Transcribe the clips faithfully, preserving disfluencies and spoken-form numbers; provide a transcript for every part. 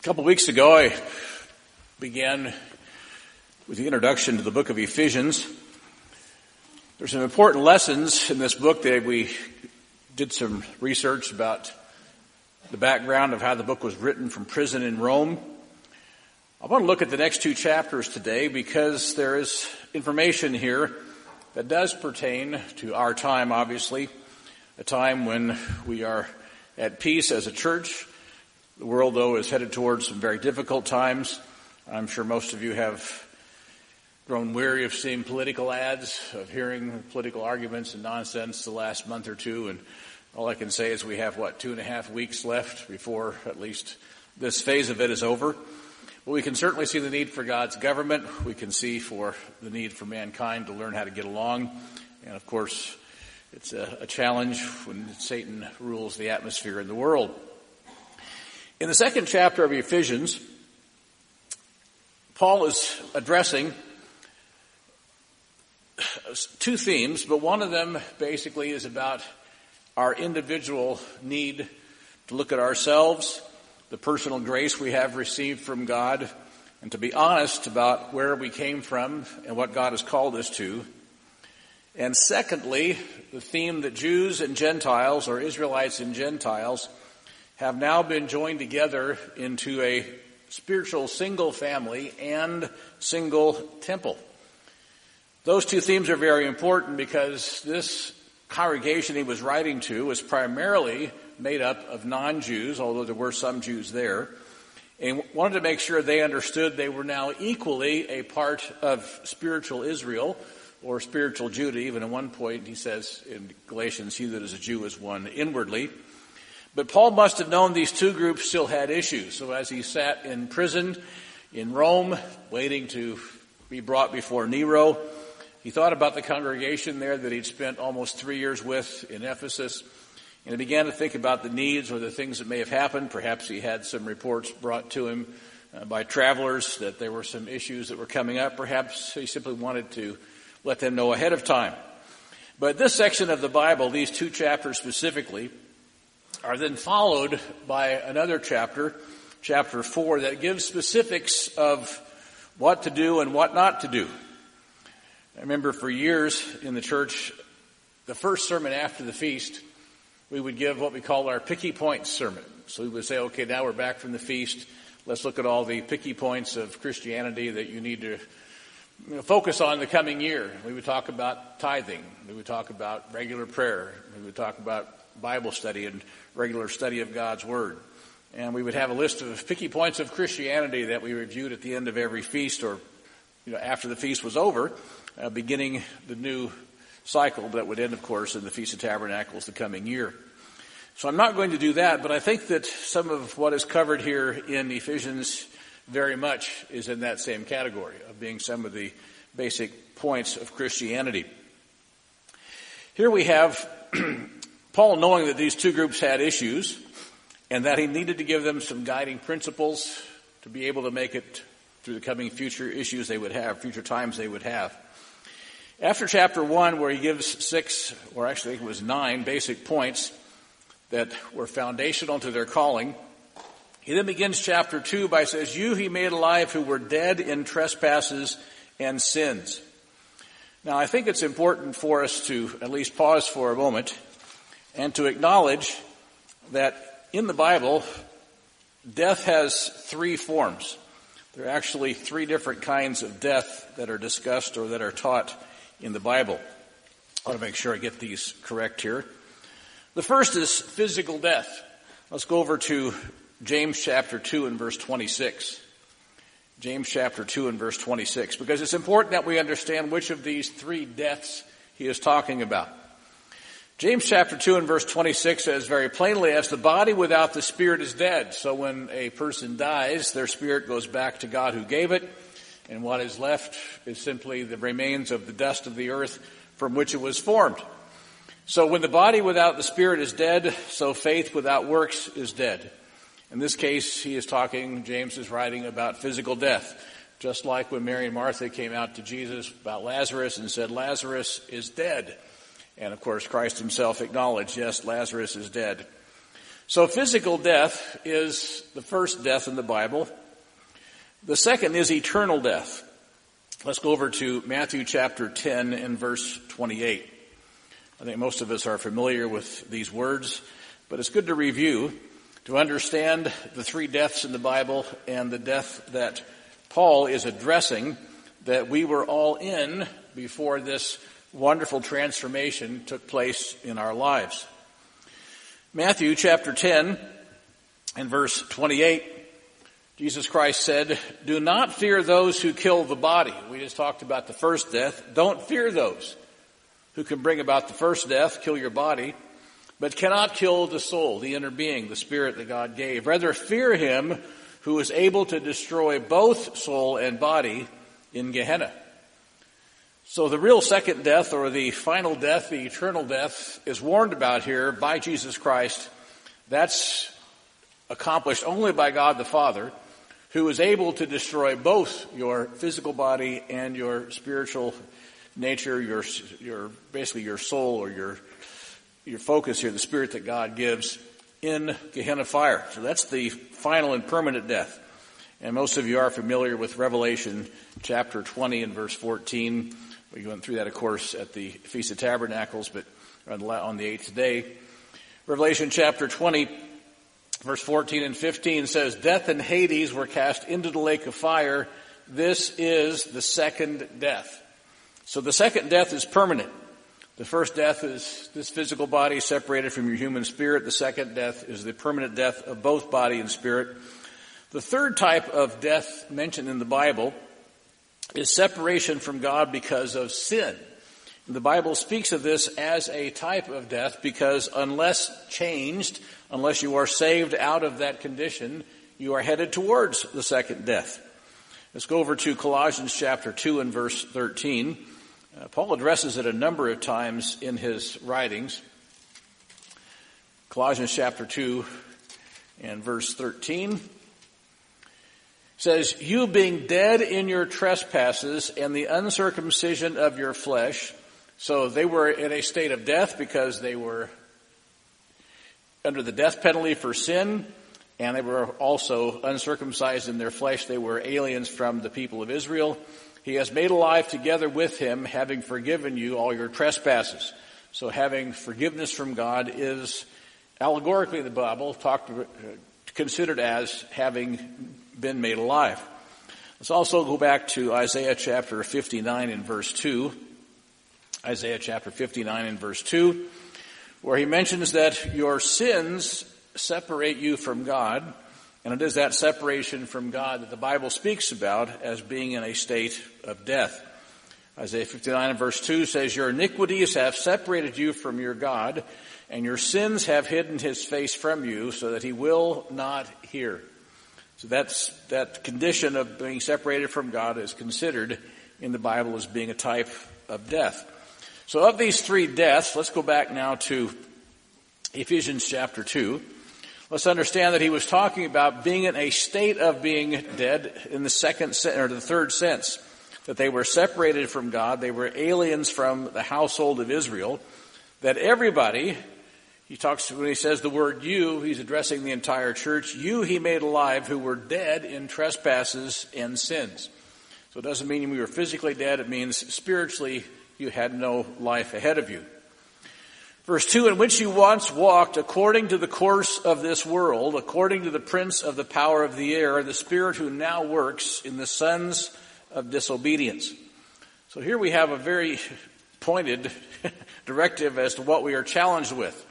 A couple weeks ago, I began with the introduction to the book of Ephesians. There's some important lessons in this book that we did some research about the background of how the book was written from prison in Rome. I want to look at the next two chapters today because there is information here that does pertain to our time, obviously, a time when we are at peace as a church. The world, though, is headed towards some very difficult times. I'm sure most of you have grown weary of seeing political ads, of hearing political arguments and nonsense the last month or two. And all I can say is we have, what, two and a half weeks left before at least this phase of it is over. But we can certainly see the need for God's government. We can see for the need for mankind to learn how to get along. And, of course, it's a, a challenge when Satan rules the atmosphere in the world. In the second chapter of Ephesians, Paul is addressing two themes, but one of them basically is about our individual need to look at ourselves, the personal grace we have received from God, and to be honest about where we came from and what God has called us to. And secondly, the theme that Jews and Gentiles, or Israelites and Gentiles, have now been joined together into a spiritual single family and single temple. Those two themes are very important because this congregation he was writing to was primarily made up of non-Jews, although there were some Jews there, and wanted to make sure they understood they were now equally a part of spiritual Israel or spiritual Judah. Even at one point he says in Galatians, he that is a Jew is one inwardly. But Paul must have known these two groups still had issues. So as he sat in prison in Rome, waiting to be brought before Nero, he thought about the congregation there that he'd spent almost three years with in Ephesus. And he began to think about the needs or the things that may have happened. Perhaps he had some reports brought to him uh, by travelers that there were some issues that were coming up. Perhaps he simply wanted to let them know ahead of time. But this section of the Bible, these two chapters specifically, are then followed by another chapter, chapter four, that gives specifics of what to do and what not to do. I remember for years in the church, the first sermon after the feast, we would give what we call our picky points sermon. So we would say, okay, now we're back from the feast. Let's look at all the picky points of Christianity that you need to you know, focus on the coming year. We would talk about tithing. We would talk about regular prayer. We would talk about Bible study and regular study of God's Word. And we would have a list of picky points of Christianity that we reviewed at the end of every feast, or you know, after the feast was over, uh, beginning the new cycle that would end, of course, in the Feast of Tabernacles the coming year. So I'm not going to do that, but I think that some of what is covered here in Ephesians very much is in that same category of being some of the basic points of Christianity. Here we have Paul, knowing that these two groups had issues and that he needed to give them some guiding principles to be able to make it through the coming future issues they would have, future times they would have. After chapter one, where he gives six, or actually I think it was nine, basic points that were foundational to their calling, he then begins chapter two by says, "You he made alive who were dead in trespasses and sins." Now I think it's important for us to at least pause for a moment and to acknowledge that in the Bible, death has three forms. There are actually three different kinds of death that are discussed or that are taught in the Bible. I want to make sure I get these correct here. The first is physical death. Let's go over to James chapter two and verse twenty-six. James chapter two and verse twenty-six, because it's important that we understand which of these three deaths he is talking about. James chapter two and verse twenty-six says very plainly, "As the body without the spirit is dead." So when a person dies, their spirit goes back to God who gave it, and what is left is simply the remains of the dust of the earth from which it was formed. So when the body without the spirit is dead, so faith without works is dead. In this case, he is talking, James is writing about physical death. Just like when Mary and Martha came out to Jesus about Lazarus and said, "Lazarus is dead." And of course, Christ himself acknowledged, yes, Lazarus is dead. So physical death is the first death in the Bible. The second is eternal death. Let's go over to Matthew chapter ten and verse twenty-eight. I think most of us are familiar with these words, but it's good to review to understand the three deaths in the Bible and the death that Paul is addressing that we were all in before this wonderful transformation took place in our lives. Matthew chapter ten and verse twenty-eight, Jesus Christ said, "Do not fear those who kill the body." We just talked about the first death. Don't fear those who can bring about the first death, kill your body, but cannot kill the soul, the inner being, the spirit that God gave. Rather, fear him who is able to destroy both soul and body in Gehenna. So the real second death, or the final death, the eternal death, is warned about here by Jesus Christ. That's accomplished only by God the Father, who is able to destroy both your physical body and your spiritual nature, your your basically your soul, or your your focus here, the spirit that God gives, in Gehenna fire. So that's the final and permanent death. And most of you are familiar with Revelation chapter twenty and verse fourteen. We went through that, of course, at the Feast of Tabernacles, but on the eighth day. Revelation chapter twenty, verse fourteen and fifteen says, "Death and Hades were cast into the lake of fire. This is the second death." So the second death is permanent. The first death is this physical body separated from your human spirit. The second death is the permanent death of both body and spirit. The third type of death mentioned in the Bible is separation from God because of sin. The Bible speaks of this as a type of death because unless changed, unless you are saved out of that condition, you are headed towards the second death. Let's go over to Colossians chapter two and verse thirteen. Uh, Paul addresses it a number of times in his writings. Colossians chapter two and verse thirteen says, "You being dead in your trespasses and the uncircumcision of your flesh." So they were in a state of death because they were under the death penalty for sin, and they were also uncircumcised in their flesh. They were aliens from the people of Israel. "He has made alive together with him, having forgiven you all your trespasses." So having forgiveness from God is allegorically in the Bible talked, uh, considered as having been made alive. Let's also go back to Isaiah chapter fifty-nine and verse two. Isaiah chapter fifty-nine and verse two, where he mentions that your sins separate you from God. And it is that separation from God that the Bible speaks about as being in a state of death. Isaiah fifty-nine and verse two says, "Your iniquities have separated you from your God, and your sins have hidden his face from you so that he will not hear." So that's, that condition of being separated from God is considered in the Bible as being a type of death. So of these three deaths, let's go back now to Ephesians chapter two. Let's understand that he was talking about being in a state of being dead in the second or the third sense, that they were separated from God, they were aliens from the household of Israel, that everybody, he talks, when he says the word you, he's addressing the entire church, you he made alive who were dead in trespasses and sins. So it doesn't mean we were physically dead, it means spiritually you had no life ahead of you. Verse two, "In which you once walked according to the course of this world, according to the prince of the power of the air, the spirit who now works in the sons of disobedience." So here we have a very pointed directive as to what we are challenged with.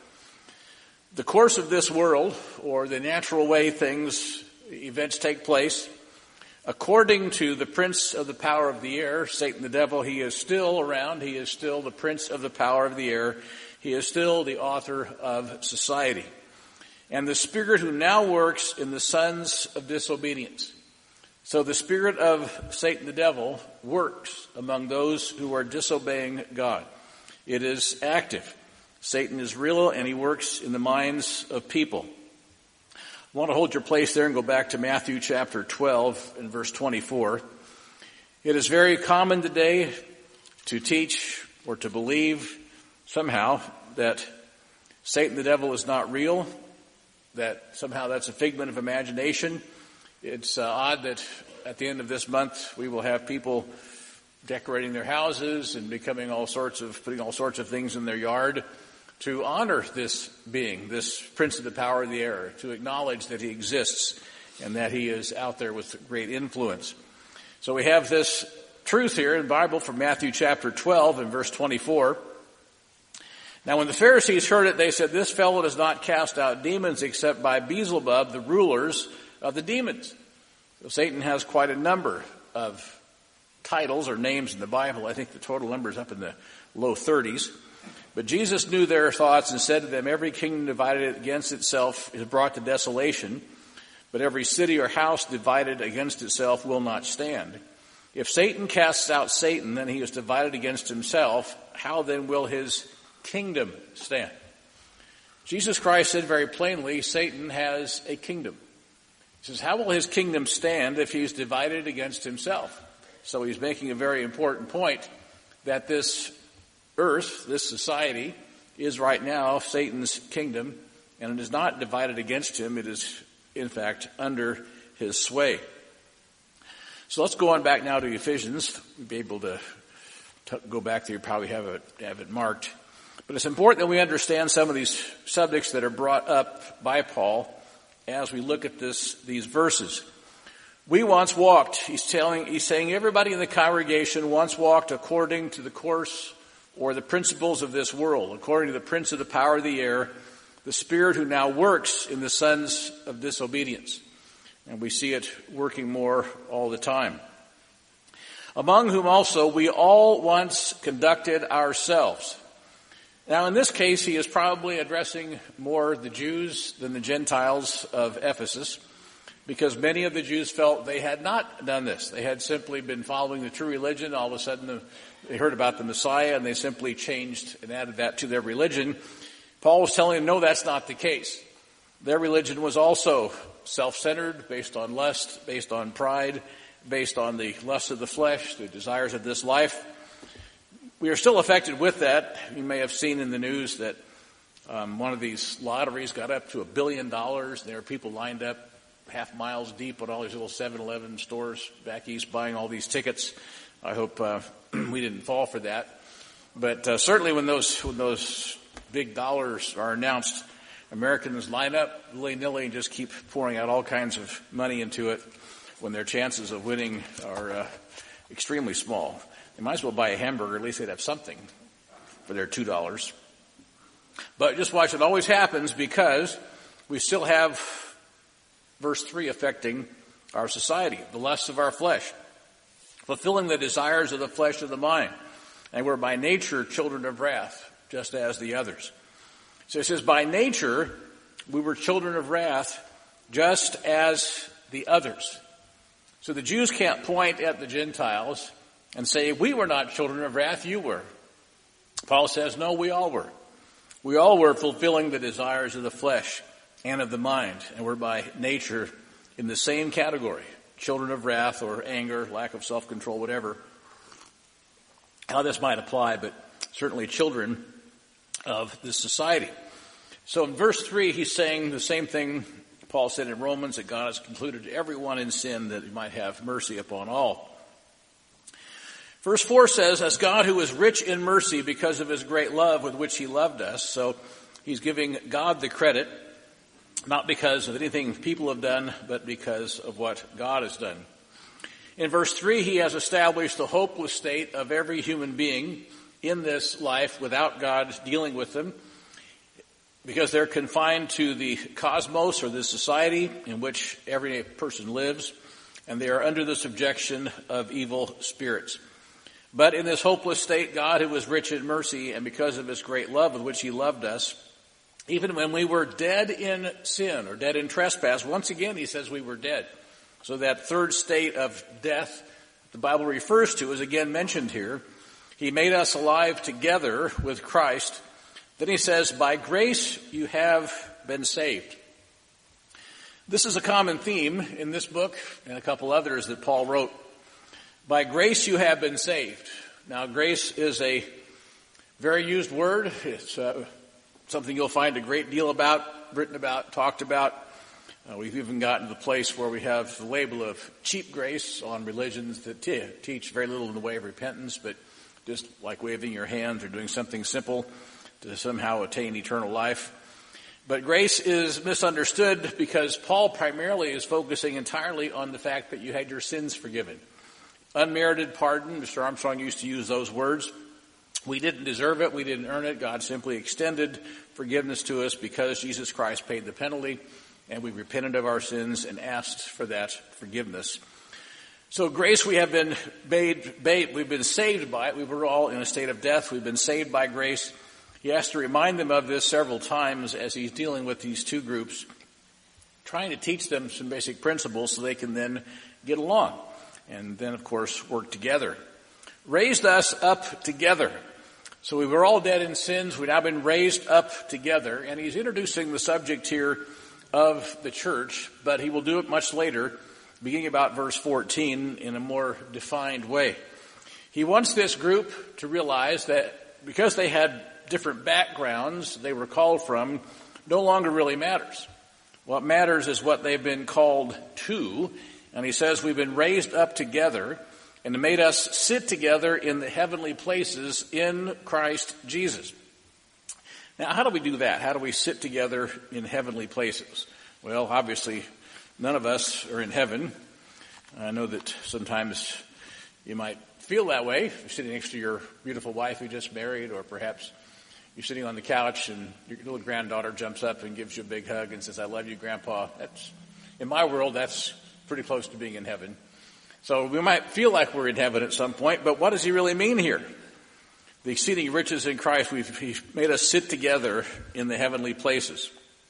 The course of this world, or the natural way things, events take place, according to the prince of the power of the air, Satan the devil, he is still around, he is still the prince of the power of the air. He is still the author of society. "And the spirit who now works in the sons of disobedience." So the spirit of Satan the devil works among those who are disobeying God. It is active. Satan is real and he works in the minds of people. I want to hold your place there and go back to Matthew chapter twelve and verse twenty-four. It is very common today to teach or to believe somehow that Satan the devil is not real, that somehow that's a figment of imagination. It's uh, odd that at the end of this month we will have people decorating their houses and becoming all sorts of, putting all sorts of things in their yard to honor this being, this prince of the power of the air, to acknowledge that he exists and that he is out there with great influence. So we have this truth here in the Bible from Matthew chapter twelve and verse twenty-four. Now when the Pharisees heard it, they said, "This fellow does not cast out demons except by Beelzebub, the rulers of the demons." So Satan has quite a number of titles or names in the Bible. I think the total number is up in the low thirties. But Jesus knew their thoughts and said to them, "Every kingdom divided against itself is brought to desolation, but every city or house divided against itself will not stand. If Satan casts out Satan, then he is divided against himself. How then will his kingdom stand?" Jesus Christ said very plainly, Satan has a kingdom. He says, how will his kingdom stand if he's divided against himself? So he's making a very important point that this earth, this society, is right now Satan's kingdom, and it is not divided against him. It is, in fact, under his sway. So let's go on back now to Ephesians. We'll be able to t- go back there. You probably have it, have it marked. But it's important that we understand some of these subjects that are brought up by Paul as we look at this, these verses. We once walked, he's telling, he's saying everybody in the congregation once walked according to the course or the principles of this world, according to the prince of the power of the air, the spirit who now works in the sons of disobedience. And we see it working more all the time. Among whom also we all once conducted ourselves. Now in this case, he is probably addressing more the Jews than the Gentiles of Ephesus, because many of the Jews felt they had not done this. They had simply been following the true religion. All of a sudden they heard about the Messiah and they simply changed and added that to their religion. Paul was telling them, no, that's not the case. Their religion was also self-centered, based on lust, based on pride, based on the lust of the flesh, the desires of this life. We are still affected with that. You may have seen in the news that um, one of these lotteries got up to a billion dollars. There are people lined up half miles deep at all these little seven eleven stores back east buying all these tickets. I hope uh, we didn't fall for that. But uh, certainly when those when those big dollars are announced, Americans line up willy-nilly and just keep pouring out all kinds of money into it when their chances of winning are uh, extremely small. They might as well buy a hamburger. At least they'd have something for their two dollars. But just watch, it always happens because we still have verse three affecting our society, the lusts of our flesh, fulfilling the desires of the flesh of the mind. And we're by nature children of wrath, just as the others. So it says, by nature, we were children of wrath, just as the others. So the Jews can't point at the Gentiles and say, we were not children of wrath, you were. Paul says, no, we all were. We all were fulfilling the desires of the flesh and of the mind, and we're by nature in the same category, children of wrath or anger, lack of self-control, whatever. How this might apply, but certainly children of this society. So in verse three, he's saying the same thing Paul said in Romans, that God has concluded everyone in sin that he might have mercy upon all. Verse four says, as God who is rich in mercy because of his great love with which he loved us. So he's giving God the credit, not because of anything people have done, but because of what God has done. In verse three, he has established the hopeless state of every human being in this life without God dealing with them, because they're confined to the cosmos or the society in which every person lives, and they are under the subjection of evil spirits. But in this hopeless state, God, who is rich in mercy, and because of his great love with which he loved us, even when we were dead in sin or dead in trespass, once again he says we were dead. So that third state of death the Bible refers to is again mentioned here. He made us alive together with Christ. Then he says, by grace you have been saved. This is a common theme in this book and a couple others that Paul wrote. By grace you have been saved. Now, grace is a very used word. It's uh, something you'll find a great deal about written about, talked about. Uh, we've even gotten to the place where we have the label of cheap grace on religions that t- teach very little in the way of repentance, but just like waving your hands or doing something simple to somehow attain eternal life. But grace is misunderstood because Paul primarily is focusing entirely on the fact that you had your sins forgiven. Unmerited pardon, Mister Armstrong used to use those words. We didn't deserve it. We didn't earn it. God simply extended forgiveness to us because Jesus Christ paid the penalty, and we repented of our sins and asked for that forgiveness. So grace, we have been made, made, we've been saved by it. We were all in a state of death. We've been saved by grace. He has to remind them of this several times as he's dealing with these two groups, trying to teach them some basic principles so they can then get along and then, of course, work together. Raised us up together. So we were all dead in sins. We've now been raised up together. And he's introducing the subject here of the church, but he will do it much later, beginning about verse fourteen, in a more defined way. He wants this group to realize that because they had different backgrounds they were called from, no longer really matters. What matters is what they've been called to. And he says we've been raised up together and made us sit together in the heavenly places in Christ Jesus. Now, how do we do that? How do we sit together in heavenly places? Well, obviously, none of us are in heaven. I know that sometimes you might feel that way. You're sitting next to your beautiful wife who just married, or perhaps you're sitting on the couch and your little granddaughter jumps up and gives you a big hug and says, "I love you, Grandpa." That's, in my world, that's pretty close to being in heaven. So we might feel like we're in heaven at some point, but what does he really mean here? The exceeding riches in Christ, we've, he's made us sit together in the heavenly places.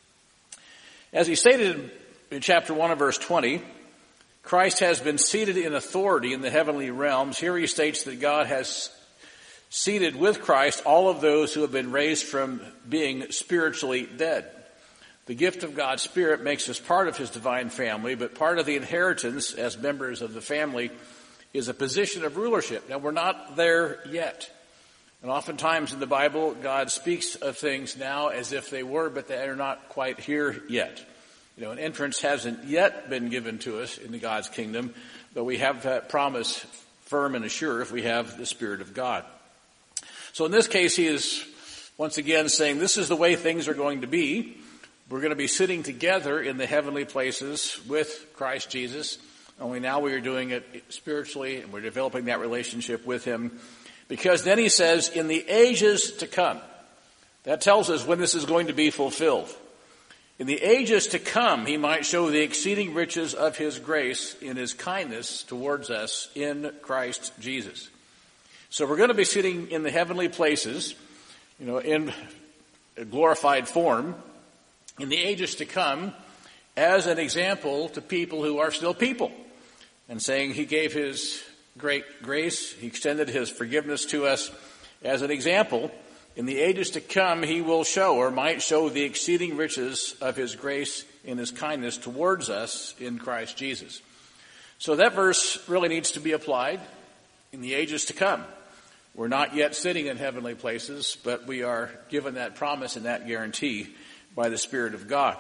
As he stated in chapter one of verse twenty, Christ has been seated in authority in the heavenly realms. Here he states that God has seated with Christ all of those who have been raised from being spiritually dead. The gift of God's Spirit makes us part of his divine family, but part of the inheritance as members of the family is a position of rulership. Now, we're not there yet. And oftentimes in the Bible, God speaks of things now as if they were, but they are not quite here yet. You know, an entrance hasn't yet been given to us into God's kingdom, but we have that promise firm and assured if we have the Spirit of God. So in this case, he is once again saying this is the way things are going to be. We're going to be sitting together in the heavenly places with Christ Jesus. Only now we are doing it spiritually, and we're developing that relationship with him. Because then he says, in the ages to come. That tells us when this is going to be fulfilled. In the ages to come, he might show the exceeding riches of his grace in his kindness towards us in Christ Jesus. So we're going to be sitting in the heavenly places, you know, in a glorified form, in the ages to come, as an example to people who are still people. And saying he gave his great grace, he extended his forgiveness to us as an example. In the ages to come, he will show, or might show, the exceeding riches of his grace in his kindness towards us in Christ Jesus. So that verse really needs to be applied in the ages to come. We're not yet sitting in heavenly places, but we are given that promise and that guarantee by the Spirit of God.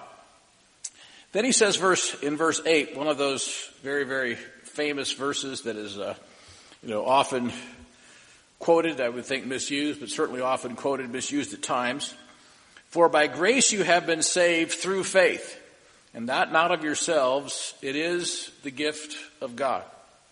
Then he says verse in verse eight, one of those very, very famous verses that is uh, you know, often quoted, I would think misused, but certainly often quoted, misused at times. For by grace you have been saved through faith, and that not of yourselves, it is the gift of God.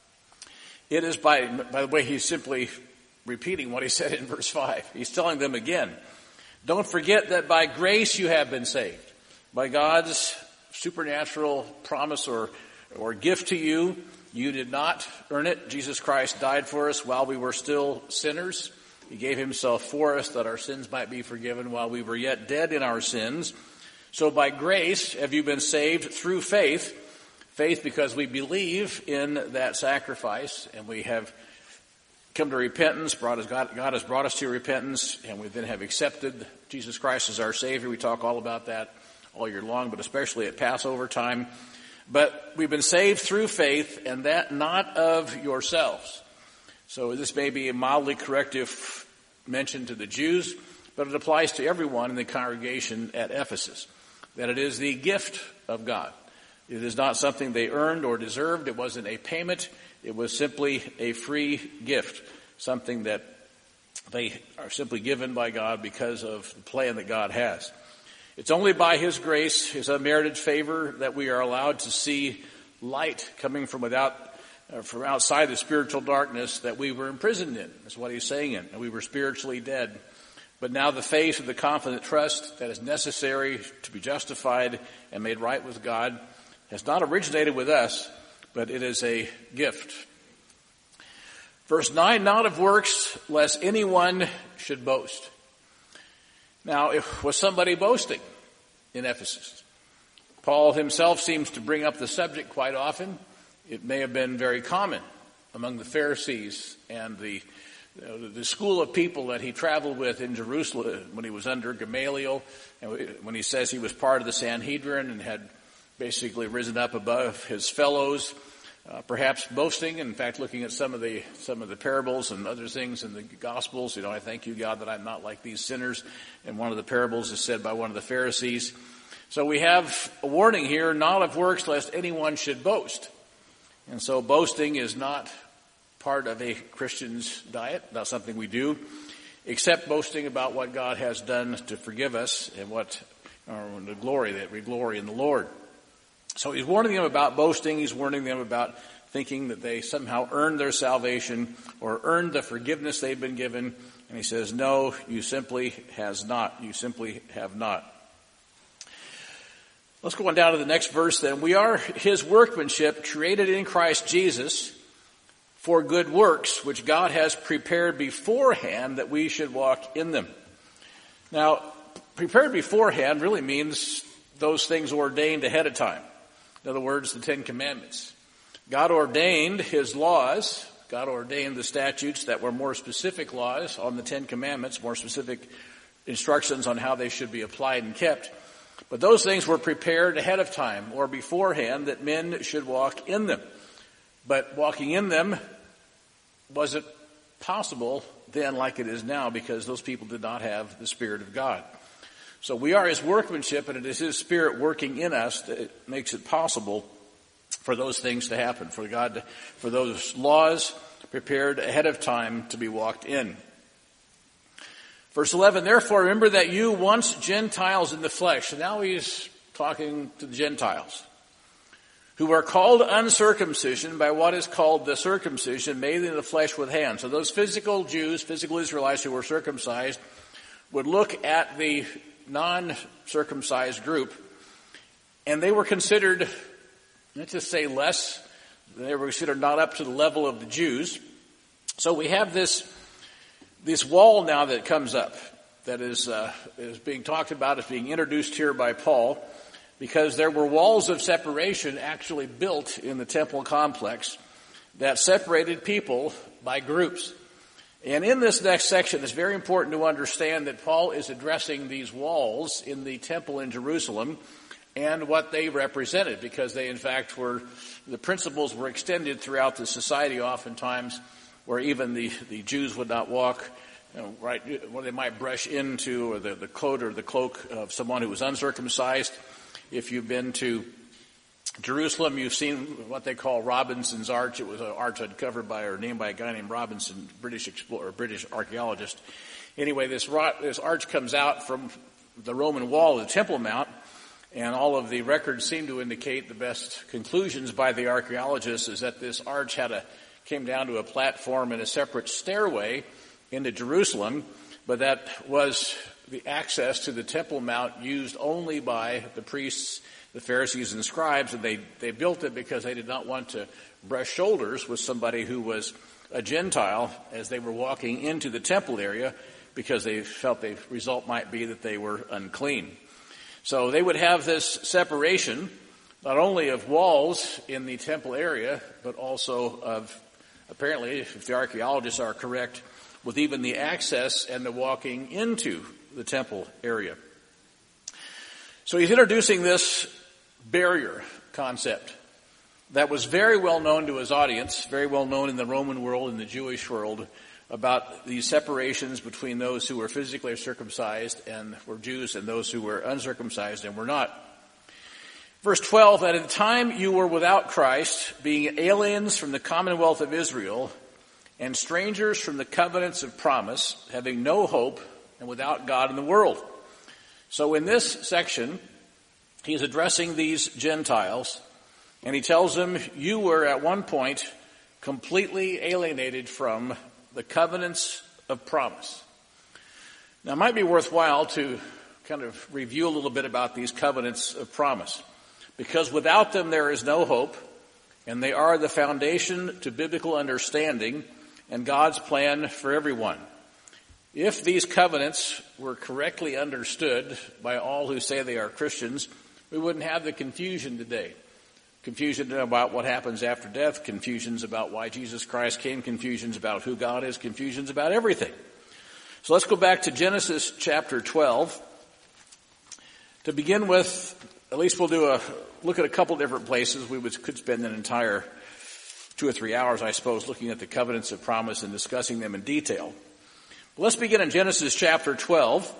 It is by, by the way, he's simply repeating what he said in verse five. He's telling them again, don't forget that by grace you have been saved. By God's supernatural promise or, or gift to you, you did not earn it. Jesus Christ died for us while we were still sinners. He gave himself for us that our sins might be forgiven while we were yet dead in our sins. So by grace have you been saved through faith. Faith because we believe in that sacrifice, and we have come to repentance. Brought us, God, God has brought us to repentance, and we then have accepted Jesus Christ as our Savior. We talk all about that all year long, but especially at Passover time. But we've been saved through faith, and that not of yourselves. So this may be a mildly corrective mention to the Jews, but it applies to everyone in the congregation at Ephesus. that it is the gift of God. It is not something they earned or deserved. It wasn't a payment. It was simply a free gift, something that they are simply given by God because of the plan that God has. It's only by His grace, His unmerited favor, that we are allowed to see light coming from without, uh, from outside the spiritual darkness that we were imprisoned in. That's what He's saying in. We were spiritually dead. But now the faith of the confident trust that is necessary to be justified and made right with God has not originated with us, but it is a gift. Verse nine, not of works, lest anyone should boast. Now, if, was somebody boasting in Ephesus? Paul himself seems to bring up the subject quite often. It may have been very common among the Pharisees and the you know, the school of people that he traveled with in Jerusalem when he was under Gamaliel, and when he says he was part of the Sanhedrin and had basically risen up above his fellows, uh, perhaps boasting. In fact, looking at some of the some of the parables and other things in the Gospels, you know, I thank you, God, that I'm not like these sinners. And one of the parables is said by one of the Pharisees. So we have a warning here, not of works, lest anyone should boast. And so boasting is not part of a Christian's diet, not something we do, except boasting about what God has done to forgive us and what or the glory that we glory in the Lord. So he's warning them about boasting. He's warning them about thinking that they somehow earned their salvation or earned the forgiveness they've been given. And he says, no, you simply has not. You simply have not. Let's go on down to the next verse then. We are His workmanship, created in Christ Jesus for good works, which God has prepared beforehand that we should walk in them. Now, prepared beforehand really means those things ordained ahead of time. In other words, the Ten Commandments. God ordained His laws. God ordained the statutes that were more specific laws on the Ten Commandments, more specific instructions on how they should be applied and kept. But those things were prepared ahead of time or beforehand that men should walk in them. But walking in them wasn't possible then like it is now because those people did not have the Spirit of God. So we are His workmanship, and it is His Spirit working in us that makes it possible for those things to happen, for God, to, for those laws prepared ahead of time to be walked in. Verse eleven, therefore remember that you once Gentiles in the flesh. And now he's talking to the Gentiles, who are called uncircumcision by what is called the circumcision made in the flesh with hands. So those physical Jews, physical Israelites who were circumcised, would look at the non-circumcised group, and they were considered, let's just say less, they were considered not up to the level of the Jews. So we have this, this wall now that comes up, that is, uh, is being talked about, is being introduced here by Paul, because there were walls of separation actually built in the temple complex that separated people by groups. And in this next section, it's very important to understand that Paul is addressing these walls in the temple in Jerusalem and what they represented, because they, in fact, were, the principles were extended throughout the society oftentimes, where even the, the Jews would not walk, you know, right, where they might brush into, or the, the coat or the cloak of someone who was uncircumcised. If you've been to Jerusalem, you've seen what they call Robinson's Arch. It was an arch uncovered by or named by a guy named Robinson, British explorer, British archaeologist. Anyway, this, this arch comes out from the Roman wall of the Temple Mount, and all of the records seem to indicate the best conclusions by the archaeologists is that this arch had a came down to a platform and a separate stairway into Jerusalem, but that was the access to the Temple Mount used only by the priests, the Pharisees and scribes, and they, they built it because they did not want to brush shoulders with somebody who was a Gentile as they were walking into the temple area, because they felt the result might be that they were unclean. So they would have this separation, not only of walls in the temple area, but also of, apparently, if the archaeologists are correct, with even the access and the walking into the temple area. So he's introducing this barrier concept that was very well known to his audience, very well known in the Roman world, in the Jewish world, about these separations between those who were physically circumcised and were Jews and those who were uncircumcised and were not Verse twelve, that at the time you were without Christ, being aliens from the commonwealth of Israel, and strangers from the covenants of promise, having no hope, and without God in the world. So in this section, he's addressing these Gentiles, and he tells them, you were at one point completely alienated from the covenants of promise. Now, it might be worthwhile to kind of review a little bit about these covenants of promise, because without them there is no hope, and they are the foundation to biblical understanding and God's plan for everyone. If these covenants were correctly understood by all who say they are Christians, we wouldn't have the confusion today. Confusion about what happens after death, confusions about why Jesus Christ came, confusions about who God is, confusions about everything. So let's go back to Genesis chapter twelve. To begin with, at least we'll do a look at a couple different places. We would, could spend an entire two or three hours, I suppose, looking at the covenants of promise and discussing them in detail. But let's begin in Genesis chapter twelve.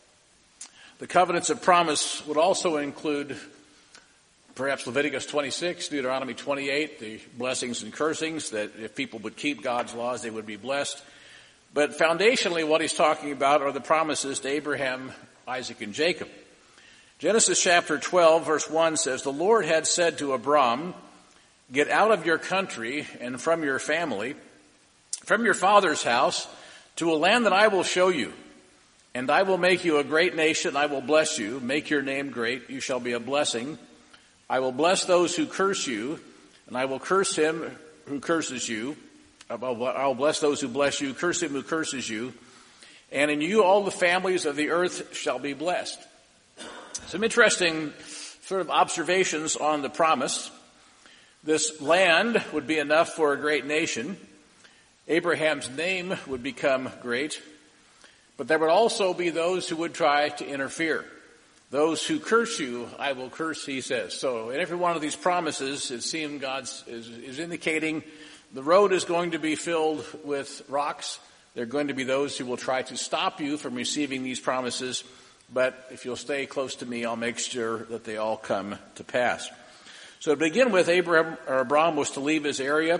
The covenants of promise would also include perhaps Leviticus twenty-six, Deuteronomy twenty-eight, the blessings and cursings, that if people would keep God's laws, they would be blessed. But foundationally, what he's talking about are the promises to Abraham, Isaac, and Jacob. Genesis chapter twelve, verse one says, the Lord had said to Abram, get out of your country and from your family, from your father's house, to a land that I will show you. And I will make you a great nation. I will bless you, make your name great. You shall be a blessing. I will bless those who curse you, and I will curse him who curses you. I will bless those who bless you, curse him who curses you. And in you all the families of the earth shall be blessed. Some interesting sort of observations on the promise. This land would be enough for a great nation. Abraham's name would become great. But there would also be those who would try to interfere. Those who curse you, I will curse, he says. So in every one of these promises, it seems God is, is indicating the road is going to be filled with rocks. There are going to be those who will try to stop you from receiving these promises. But if you'll stay close to me, I'll make sure that they all come to pass. So to begin with, Abraham, or Abram was to leave his area,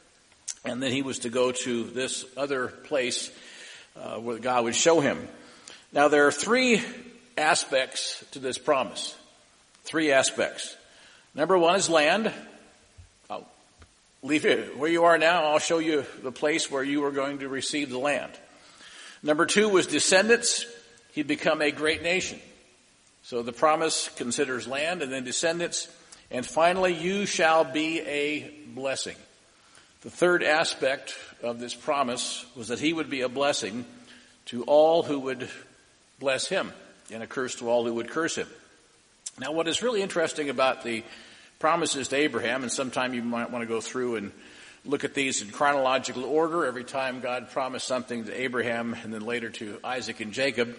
and then he was to go to this other place uh, where God would show him. Now there are three aspects to this promise. Three aspects. Number one is land. I'll leave it where you are now. I'll show you the place where you are going to receive the land. Number two was descendants. He'd become a great nation. So the promise considers land and then descendants. And finally, you shall be a blessing. The third aspect of this promise was that he would be a blessing to all who would bless him, and a curse to all who would curse him. Now, what is really interesting about the promises to Abraham, and sometime you might want to go through and look at these in chronological order, every time God promised something to Abraham and then later to Isaac and Jacob.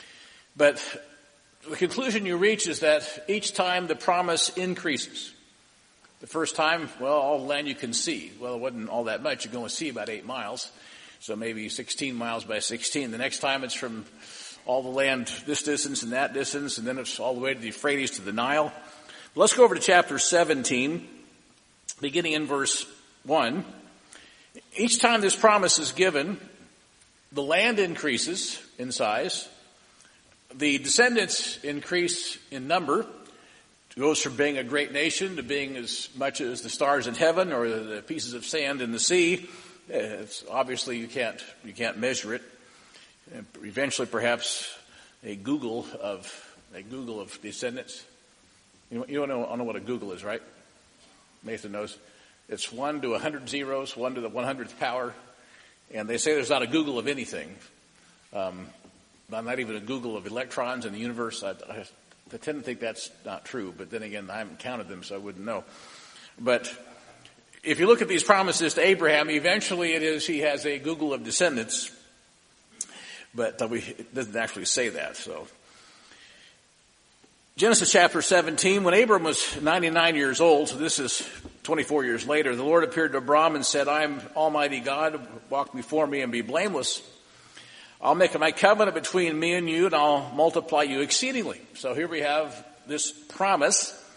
But the conclusion you reach is that each time the promise increases. The first time, well, all the land you can see. Well, it wasn't all that much. You can only see about eight miles. So maybe sixteen miles by sixteen. The next time it's from all the land this distance and that distance, and then it's all the way to the Euphrates to the Nile. But let's go over to chapter seventeen, beginning in verse one. Each time this promise is given, the land increases in size. The descendants increase in number. It goes from being a great nation to being as much as the stars in heaven or the pieces of sand in the sea. It's obviously you can't you can't measure it. Eventually, perhaps a Google of a Google of descendants. You, you don't know, don't know what a Google is, right? Nathan knows. It's one to a hundred zeros, one to the one hundredth power, and they say there's not a Google of anything. Um, not even a Google of electrons in the universe. I, I, I tend to think that's not true, but then again, I haven't counted them, so I wouldn't know. But if you look at these promises to Abraham, eventually it is he has a Google of descendants. But uh, we, it doesn't actually say that. So, Genesis chapter seventeen, when Abram was ninety-nine years old, so this is twenty-four years later, the Lord appeared to Abram and said, I am Almighty God, walk before me and be blameless. I'll make my covenant between me and you, and I'll multiply you exceedingly. So here we have this promise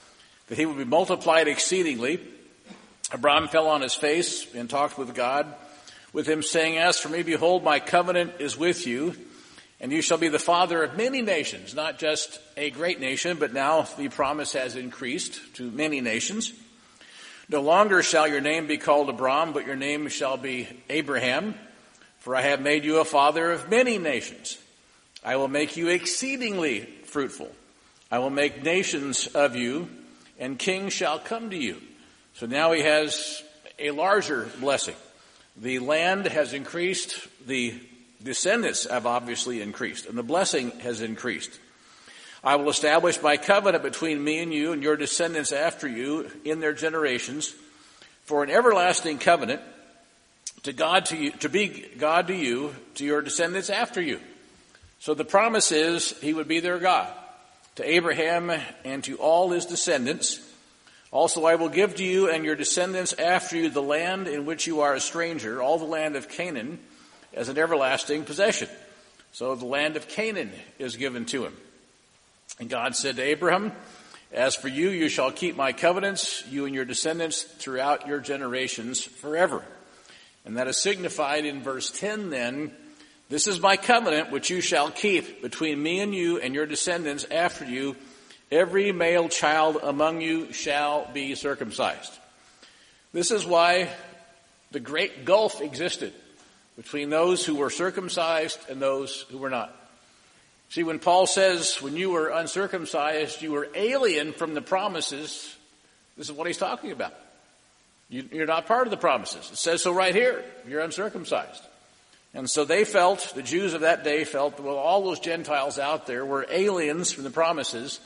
that he would be multiplied exceedingly. Abraham fell on his face and talked with God, with him saying, as for me, behold, my covenant is with you, and you shall be the father of many nations, not just a great nation, but now the promise has increased to many nations. No longer shall your name be called Abram, but your name shall be Abraham, for I have made you a father of many nations. I will make you exceedingly fruitful. I will make nations of you, and kings shall come to you. So now he has a larger blessing. The land has increased, the descendants have obviously increased, and the blessing has increased. I will establish my covenant between me and you and your descendants after you in their generations for an everlasting covenant to God to you, to be God to you, to your descendants after you. So the promise is he would be their God to Abraham and to all his descendants. Also, I will give to you and your descendants after you the land in which you are a stranger, all the land of Canaan, as an everlasting possession. So the land of Canaan is given to him. And God said to Abraham, as for you, you shall keep my covenants, you and your descendants throughout your generations forever. And that is signified in verse ten then, this is my covenant which you shall keep between me and you and your descendants after you. Every male child among you shall be circumcised. This is why the great gulf existed between those who were circumcised and those who were not. See, when Paul says, when you were uncircumcised, you were alien from the promises, this is what he's talking about. You, you're not part of the promises. It says so right here. You're uncircumcised. And so they felt, the Jews of that day felt, well, all those Gentiles out there were aliens from the promises.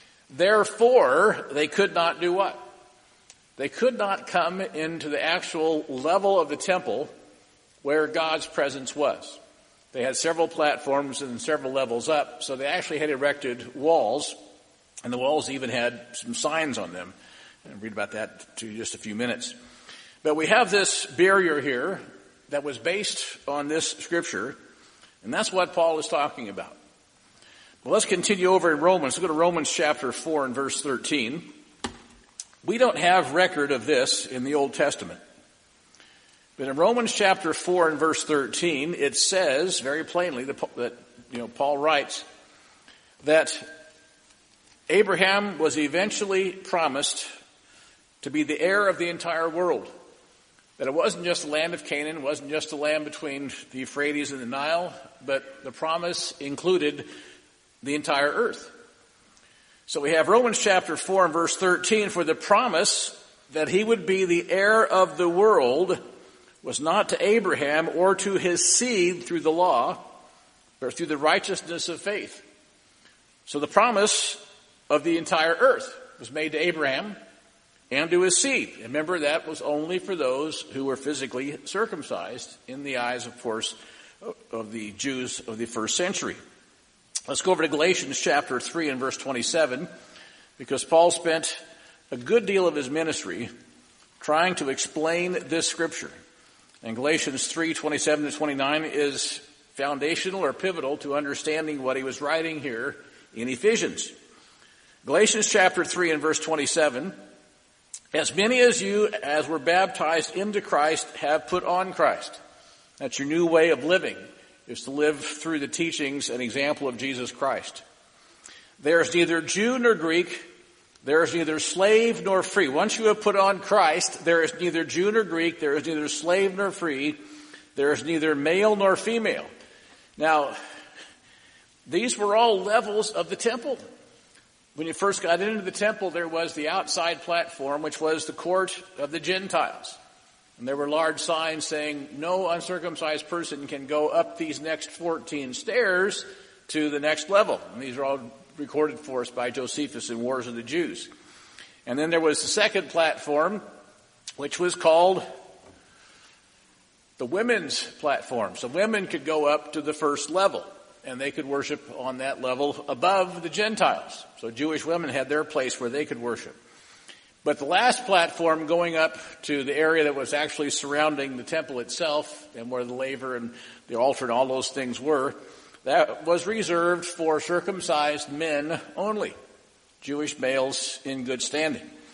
Therefore, they could not do what? They could not come into the actual level of the temple where God's presence was. They had several platforms and several levels up, so they actually had erected walls, and the walls even had some signs on them. I'll read about that to just a few minutes. But we have this barrier here that was based on this scripture, and that's what Paul is talking about. Well, let's continue over in Romans. Let's go to Romans chapter four and verse thirteen. We don't have record of this in the Old Testament. But in Romans chapter four and verse thirteen, it says very plainly that, that you know, Paul writes that Abraham was eventually promised to be the heir of the entire world. That it wasn't just the land of Canaan, it wasn't just the land between the Euphrates and the Nile, but the promise included the entire earth. So we have Romans chapter four and verse thirteen, for the promise that he would be the heir of the world was not to Abraham or to his seed through the law, but through the righteousness of faith. So the promise of the entire earth was made to Abraham and to his seed. Remember, that was only for those who were physically circumcised in the eyes, of course, of the Jews of the first century. Let's go over to Galatians chapter three and verse twenty-seven, because Paul spent a good deal of his ministry trying to explain this scripture. And Galatians three, twenty-seven to twenty-nine is foundational or pivotal to understanding what he was writing here in Ephesians. Galatians chapter three and verse twenty-seven, as many as you as were baptized into Christ have put on Christ. That's your new way of living, is to live through the teachings and example of Jesus Christ. There is neither Jew nor Greek, there is neither slave nor free. Once you have put on Christ, there is neither Jew nor Greek, there is neither slave nor free, there is neither male nor female. Now, these were all levels of the temple. When you first got into the temple, there was the outside platform, which was the court of the Gentiles. And there were large signs saying, no uncircumcised person can go up these next fourteen stairs to the next level. And these are all recorded for us by Josephus in Wars of the Jews. And then there was the second platform, which was called the women's platform. So women could go up to the first level, and they could worship on that level above the Gentiles. So Jewish women had their place where they could worship. But the last platform going up to the area that was actually surrounding the temple itself and where the laver and the altar and all those things were, that was reserved for circumcised men only, Jewish males in good standing.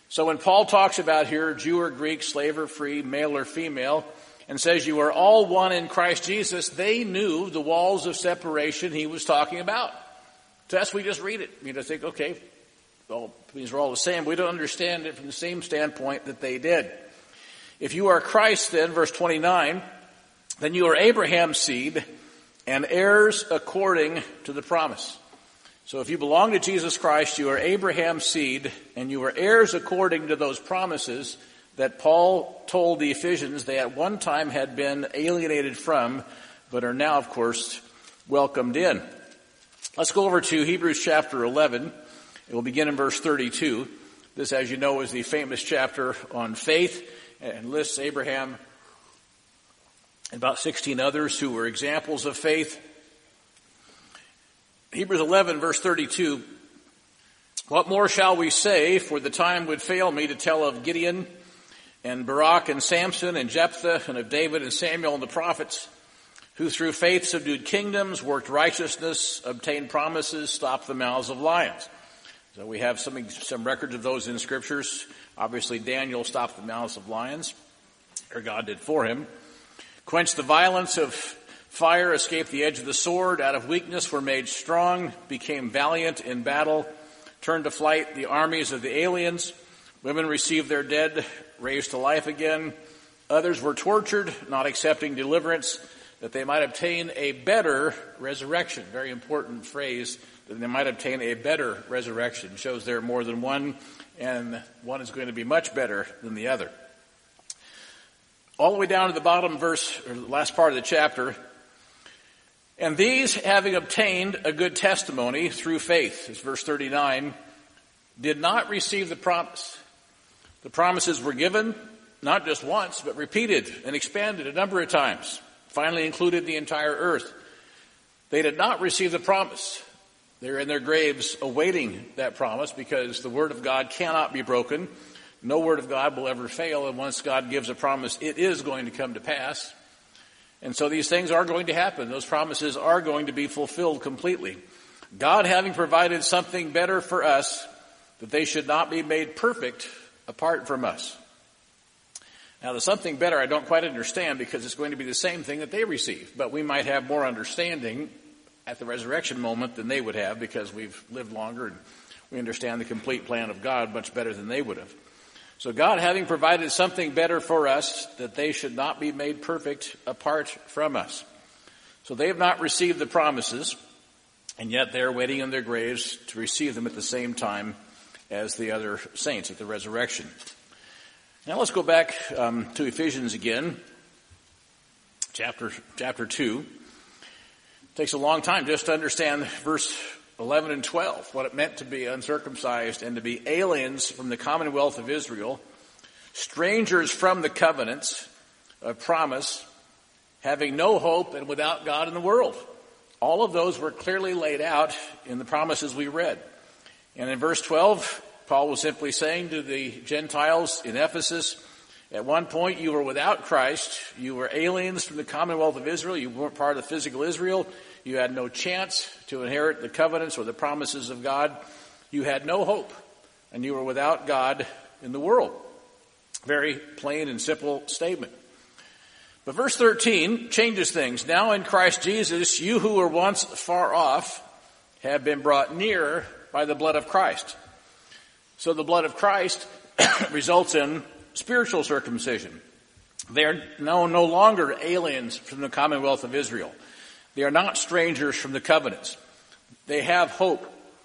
So when Paul talks about here, Jew or Greek, slave or free, male or female, and says you are all one in Christ Jesus, they knew the walls of separation he was talking about. To us, we just read it. You know, think, okay, well, these are all the same. We don't understand it from the same standpoint that they did. If you are Christ, then, verse twenty-nine, then you are Abraham's seed and heirs according to the promise. So if you belong to Jesus Christ, you are Abraham's seed and you are heirs according to those promises that Paul told the Ephesians they at one time had been alienated from, but are now, of course, welcomed in. Let's go over to Hebrews chapter eleven. It will begin in verse thirty-two. This, as you know, is the famous chapter on faith and lists Abraham and about sixteen others who were examples of faith. Hebrews eleven, verse thirty-two. What more shall we say? For the time would fail me to tell of Gideon and Barak and Samson and Jephthah and of David and Samuel and the prophets, who through faith subdued kingdoms, worked righteousness, obtained promises, stopped the mouths of lions. So we have some, some records of those in scriptures. Obviously Daniel stopped the mouths of lions, or God did for him. Quenched the violence of fire, escaped the edge of the sword, out of weakness were made strong, became valiant in battle, turned to flight the armies of the aliens. Women received their dead raised to life again. Others were tortured, not accepting deliverance, that they might obtain a better resurrection. Very important phrase, that they might obtain a better resurrection. Shows there are more than one, and one is going to be much better than the other. All the way down to the bottom verse, or the last part of the chapter. And these, having obtained a good testimony through faith, is verse thirty-nine, did not receive the promise. The promises were given, not just once, but repeated and expanded a number of times. Finally included the entire earth. They did not receive the promise. They're in their graves awaiting that promise because the word of God cannot be broken. No word of God will ever fail, and once God gives a promise, it is going to come to pass. And so these things are going to happen. Those promises are going to be fulfilled completely. God having provided something better for us, that they should not be made perfect apart from us. Now, the something better I don't quite understand because it's going to be the same thing that they receive, but we might have more understanding at the resurrection moment than they would have because we've lived longer and we understand the complete plan of God much better than they would have. So God having provided something better for us, that they should not be made perfect apart from us. So they have not received the promises, and yet they're waiting in their graves to receive them at the same time as the other saints at the resurrection. Now let's go back um, to Ephesians again, chapter chapter two. It takes a long time just to understand verse eleven and twelve, what it meant to be uncircumcised and to be aliens from the commonwealth of Israel, strangers from the covenants of promise, having no hope and without God in the world. All of those were clearly laid out in the promises we read. And in verse twelve, Paul was simply saying to the Gentiles in Ephesus, at one point you were without Christ, you were aliens from the commonwealth of Israel, you weren't part of physical Israel, you had no chance to inherit the covenants or the promises of God, you had no hope, and you were without God in the world. Very plain and simple statement. But verse thirteen changes things. Now in Christ Jesus, you who were once far off have been brought near by the blood of Christ. So the blood of Christ results in spiritual circumcision. They are no, no longer aliens from the commonwealth of Israel. They are not strangers from the covenants. They have hope,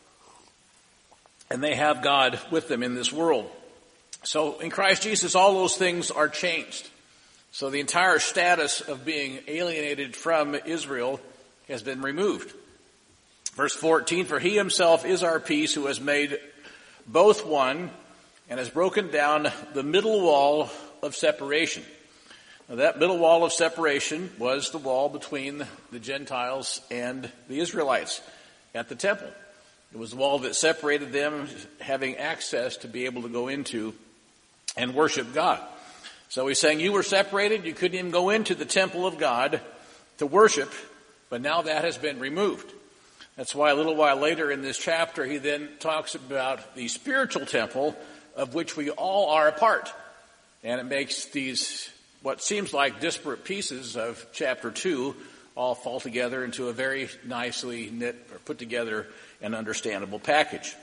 and they have God with them in this world. So in Christ Jesus, all those things are changed. So the entire status of being alienated from Israel has been removed. Verse fourteen, for he himself is our peace, who has made both one and has broken down the middle wall of separation. Now that middle wall of separation was the wall between the Gentiles and the Israelites at the temple. It was the wall that separated them, having access to be able to go into and worship God. So he's saying you were separated, you couldn't even go into the temple of God to worship, but now that has been removed. That's why a little while later in this chapter he then talks about the spiritual temple of which we all are a part. And it makes these, what seems like disparate pieces of chapter two, all fall together into a very nicely knit or put together and understandable package.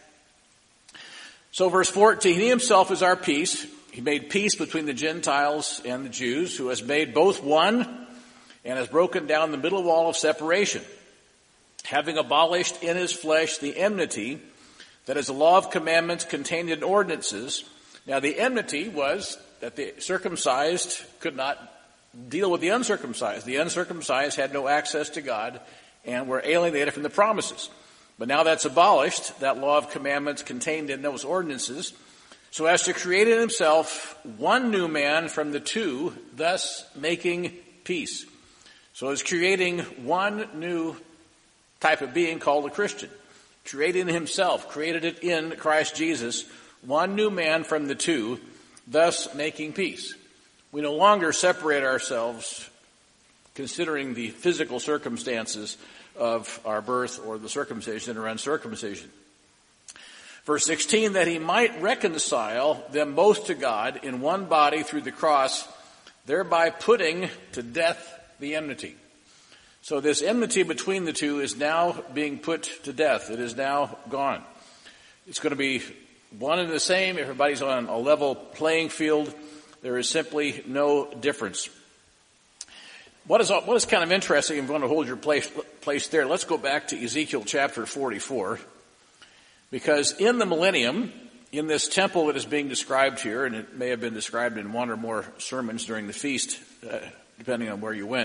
So verse fourteen, he himself is our peace. He made peace between the Gentiles and the Jews, who has made both one and has broken down the middle wall of separation, having abolished in his flesh the enmity, that is the law of commandments contained in ordinances. Now the enmity was that the circumcised could not deal with the uncircumcised. The uncircumcised had no access to God and were alienated from the promises. But now that's abolished, that law of commandments contained in those ordinances, so as to create in himself one new man from the two, thus making peace. So it's creating one new type of being called a Christian. Created in himself, created it in Christ Jesus, one new man from the two, thus making peace. We no longer separate ourselves considering the physical circumstances of our birth or the circumcision or uncircumcision. Verse sixteen, that he might reconcile them both to God in one body through the cross, thereby putting to death the enmity. So this enmity between the two is now being put to death. It is now gone. It's going to be one and the same. Everybody's on a level playing field. There is simply no difference. What is, what is kind of interesting, I'm going to hold your place, place there. Let's go back to Ezekiel chapter forty-four. Because in the millennium, in this temple that is being described here, and it may have been described in one or more sermons during the feast, uh, depending on where you went.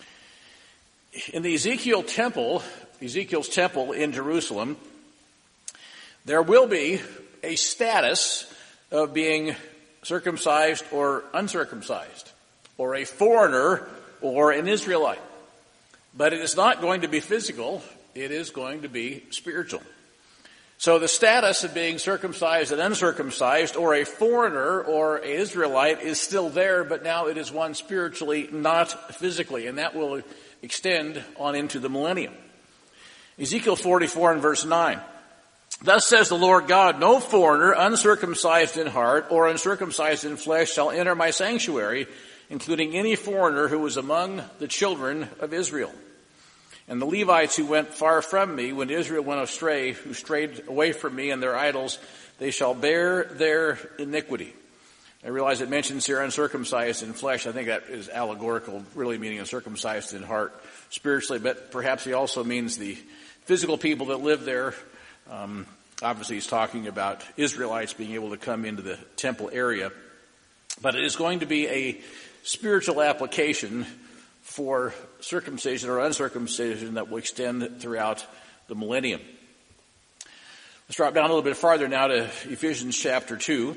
In the Ezekiel temple, Ezekiel's temple in Jerusalem, there will be a status of being circumcised or uncircumcised, or a foreigner or an Israelite. But it is not going to be physical, it is going to be spiritual. So the status of being circumcised and uncircumcised, or a foreigner or an Israelite, is still there, but now it is one spiritually, not physically, and that will extend on into the millennium. Ezekiel forty-four and verse nine. Thus says the Lord God, no foreigner, uncircumcised in heart or uncircumcised in flesh, shall enter my sanctuary, including any foreigner who was among the children of Israel. And the Levites who went far from me, when Israel went astray, who strayed away from me and their idols, they shall bear their iniquity. I realize it mentions here uncircumcised in flesh. I think that is allegorical, really meaning uncircumcised in heart spiritually, but perhaps he also means the physical people that live there. Um, obviously he's talking about Israelites being able to come into the temple area. But it is going to be a spiritual application for circumcision or uncircumcision that will extend throughout the millennium. Let's drop down a little bit farther now to Ephesians chapter two.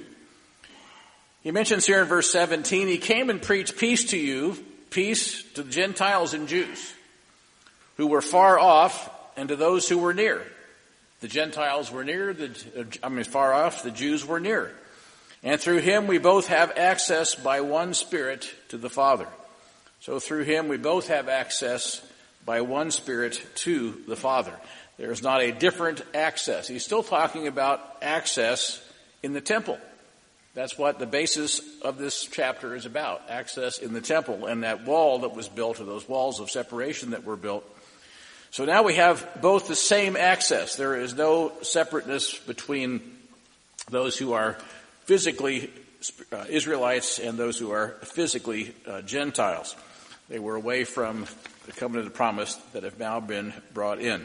He mentions here in verse seventeen, he came and preached peace to you, peace to the Gentiles and Jews, who were far off, and to those who were near. The Gentiles were near, the, I mean far off, the Jews were near. And through him we both have access by one Spirit to the Father. So through him we both have access by one Spirit to the Father. There is not a different access. He's still talking about access in the temple. That's what the basis of this chapter is about, access in the temple and that wall that was built, or those walls of separation that were built. So now we have both the same access. There is no separateness between those who are physically uh, Israelites and those who are physically uh, Gentiles. They were away from the covenant of promise that have now been brought in.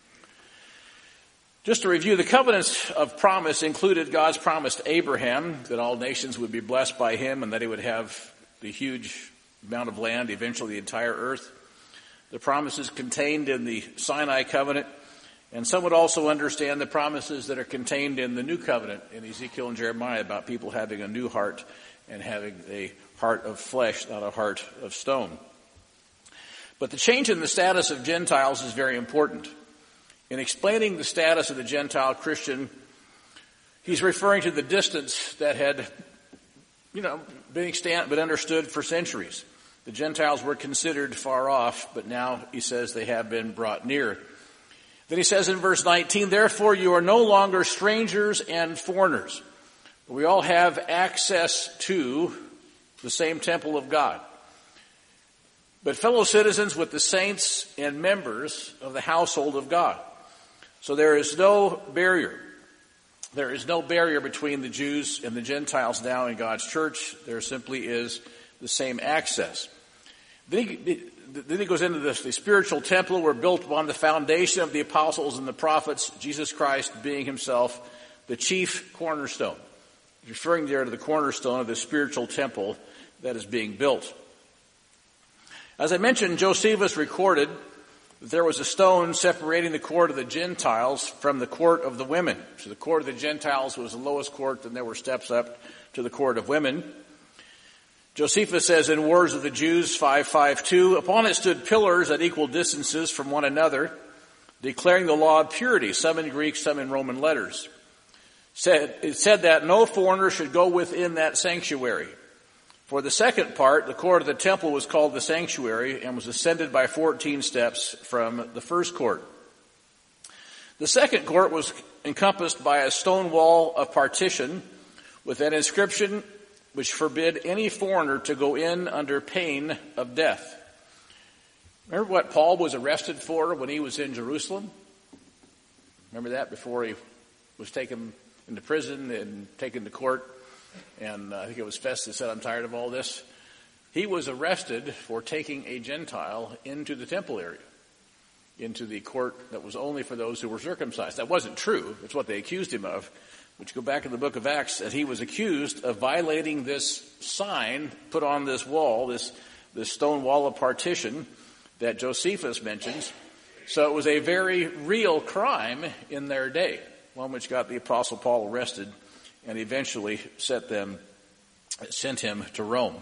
Just to review, the covenants of promise included God's promise to Abraham that all nations would be blessed by him and that he would have the huge amount of land, eventually the entire earth. The promises contained in the Sinai covenant, and some would also understand the promises that are contained in the new covenant in Ezekiel and Jeremiah about people having a new heart and having a heart of flesh, not a heart of stone. But the change in the status of Gentiles is very important. In explaining the status of the Gentile Christian, he's referring to the distance that had, you know, been extant but understood for centuries. The Gentiles were considered far off, but now he says they have been brought near. Then he says in verse nineteen, therefore you are no longer strangers and foreigners. We all have access to the same temple of God, but fellow citizens with the saints and members of the household of God. So there is no barrier. There is no barrier between the Jews and the Gentiles now in God's church. There simply is the same access. Then he, then he goes into this, the spiritual temple were built upon the foundation of the apostles and the prophets, Jesus Christ being himself the chief cornerstone. Referring there to the cornerstone of the spiritual temple that is being built. As I mentioned, Josephus recorded that there was a stone separating the court of the Gentiles from the court of the women. So the court of the Gentiles was the lowest court, then there were steps up to the court of women. Josephus says in Wars of the Jews five fifty-two, upon it stood pillars at equal distances from one another, declaring the law of purity, some in Greek, some in Roman letters. Said, it said that no foreigner should go within that sanctuary. For the second part, the court of the temple was called the sanctuary and was ascended by fourteen steps from the first court. The second court was encompassed by a stone wall of partition with an inscription which forbid any foreigner to go in under pain of death. Remember what Paul was arrested for when he was in Jerusalem? Remember that before he was taken into prison and taken to court? And uh, I think it was Festus said, I'm tired of all this. He was arrested for taking a Gentile into the temple area, into the court that was only for those who were circumcised. That wasn't true. It's what they accused him of. But you go back in the book of Acts, that he was accused of violating this sign put on this wall, this, this stone wall of partition that Josephus mentions. So it was a very real crime in their day, one which got the Apostle Paul arrested and eventually set them, sent him to Rome.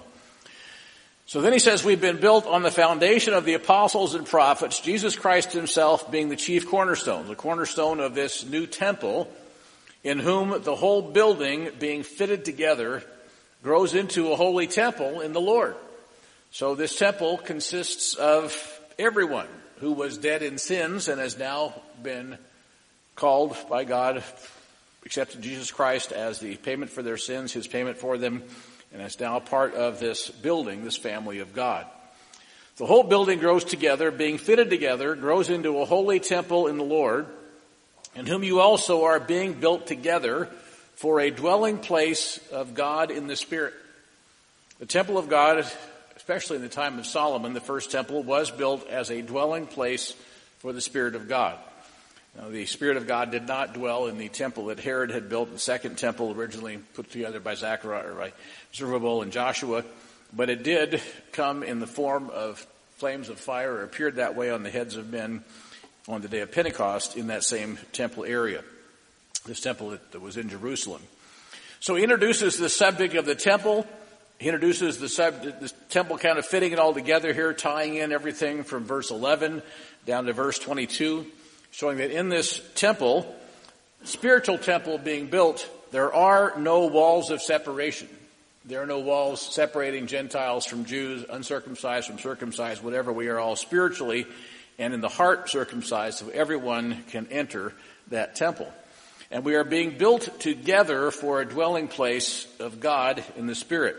So then he says, we've been built on the foundation of the apostles and prophets, Jesus Christ himself being the chief cornerstone, the cornerstone of this new temple, in whom the whole building being fitted together grows into a holy temple in the Lord. So this temple consists of everyone who was dead in sins and has now been called by God, accepted Jesus Christ as the payment for their sins, his payment for them, and is now part of this building, this family of God. The whole building grows together, being fitted together, grows into a holy temple in the Lord, in whom you also are being built together for a dwelling place of God in the Spirit. The temple of God, especially in the time of Solomon, the first temple, was built as a dwelling place for the Spirit of God. Now, the Spirit of God did not dwell in the temple that Herod had built, the second temple originally put together by Zechariah, or by Zerubbabel and Joshua, but it did come in the form of flames of fire, or appeared that way on the heads of men on the day of Pentecost in that same temple area, this temple that, that was in Jerusalem. So he introduces the subject of the temple. He introduces the, sub, the temple kind of fitting it all together here, tying in everything from verse eleven down to verse twenty-two. Showing that in this temple, spiritual temple being built, there are no walls of separation. There are no walls separating Gentiles from Jews, uncircumcised from circumcised, whatever. We are all spiritually and in the heart circumcised, so everyone can enter that temple. And we are being built together for a dwelling place of God in the Spirit.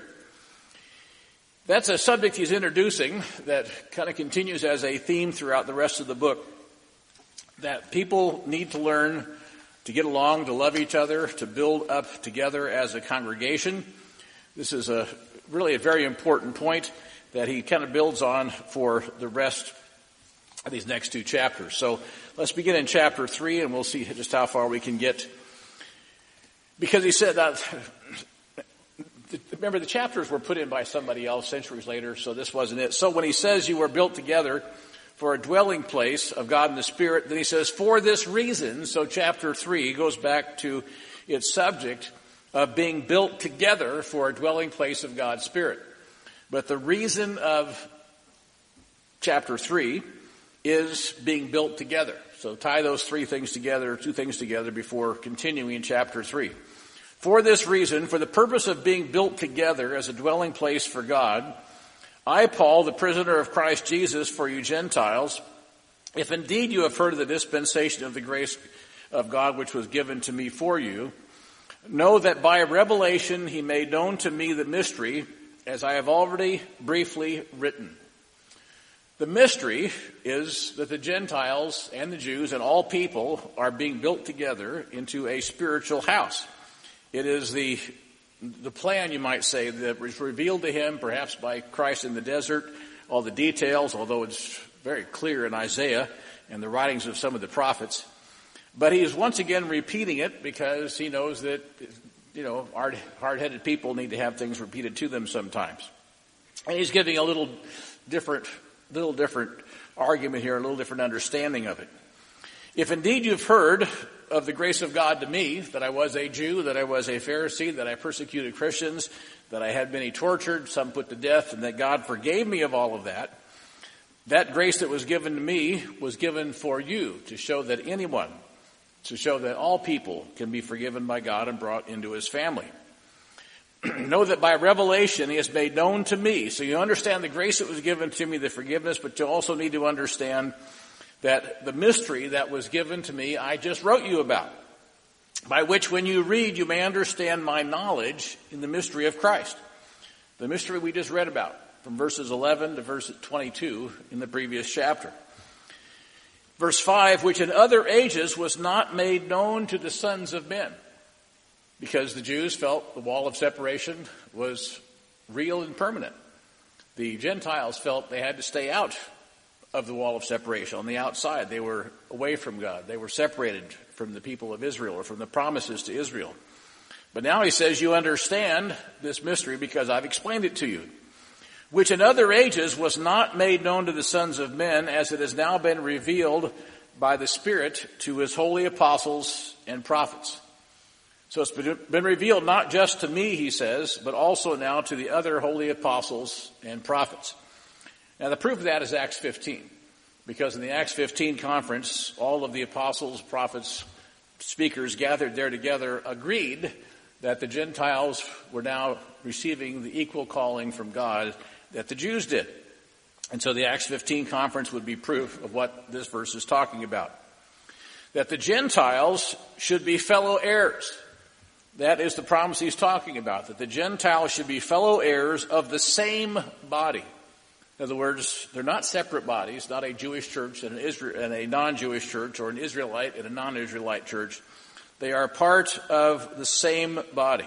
That's a subject he's introducing that kind of continues as a theme throughout the rest of the book. That people need to learn to get along, to love each other, to build up together as a congregation. This is a really a very important point that he kind of builds on for the rest of these next two chapters. So let's begin in chapter three, and we'll see just how far we can get. Because he said that, remember, the chapters were put in by somebody else centuries later, so this wasn't it. So when he says you were built together for a dwelling place of God in the Spirit, then he says, for this reason, so chapter three goes back to its subject of being built together for a dwelling place of God's Spirit. But the reason of chapter three is being built together. So tie those three things together, two things together before continuing in chapter three. For this reason, for the purpose of being built together as a dwelling place for God, I, Paul, the prisoner of Christ Jesus for you Gentiles, if indeed you have heard of the dispensation of the grace of God which was given to me for you, Know that by revelation he made known to me the mystery, as I have already briefly written. The mystery is that the Gentiles and the Jews and all people are being built together into a spiritual house. It is the the plan, you might say, that was revealed to him, perhaps by Christ in the desert, all the details, although it's very clear in Isaiah and the writings of some of the prophets. But he is once again repeating it because he knows that, you know, hard, hard-headed people need to have things repeated to them sometimes. And he's giving a little different, little different argument here, a little different understanding of it. If indeed you've heard of the grace of God to me, that I was a Jew, that I was a Pharisee, that I persecuted Christians, that I had many tortured, some put to death, and that God forgave me of all of that, that grace that was given to me was given for you, to show that anyone, to show that all people can be forgiven by God and brought into his family. Know that by revelation he has made known to me. So you understand the grace that was given to me, the forgiveness, but you also need to understand that the mystery that was given to me, I just wrote you about, by which when you read, you may understand my knowledge in the mystery of Christ. The mystery we just read about from verses eleven to verse twenty-two in the previous chapter. Verse five, which in other ages was not made known to the sons of men, because the Jews felt the wall of separation was real and permanent. The Gentiles felt they had to stay out of the wall of separation. On the outside, they were away from God. They were separated from the people of Israel or from the promises to Israel. But now he says, you understand this mystery because I've explained it to you, which in other ages was not made known to the sons of men, as it has now been revealed by the Spirit to his holy apostles and prophets. So it's been revealed not just to me, he says, but also now to the other holy apostles and prophets. Now, the proof of that is Acts fifteen, because in the Acts fifteen conference, all of the apostles, prophets, speakers gathered there together agreed that the Gentiles were now receiving the equal calling from God that the Jews did. And so the Acts fifteen conference would be proof of what this verse is talking about. That the Gentiles should be fellow heirs. That is the promise he's talking about, that the Gentiles should be fellow heirs of the same body. In other words, they're not separate bodies, not a Jewish church and an Israel, and a non-Jewish church, or an Israelite and a non-Israelite church. They are part of the same body,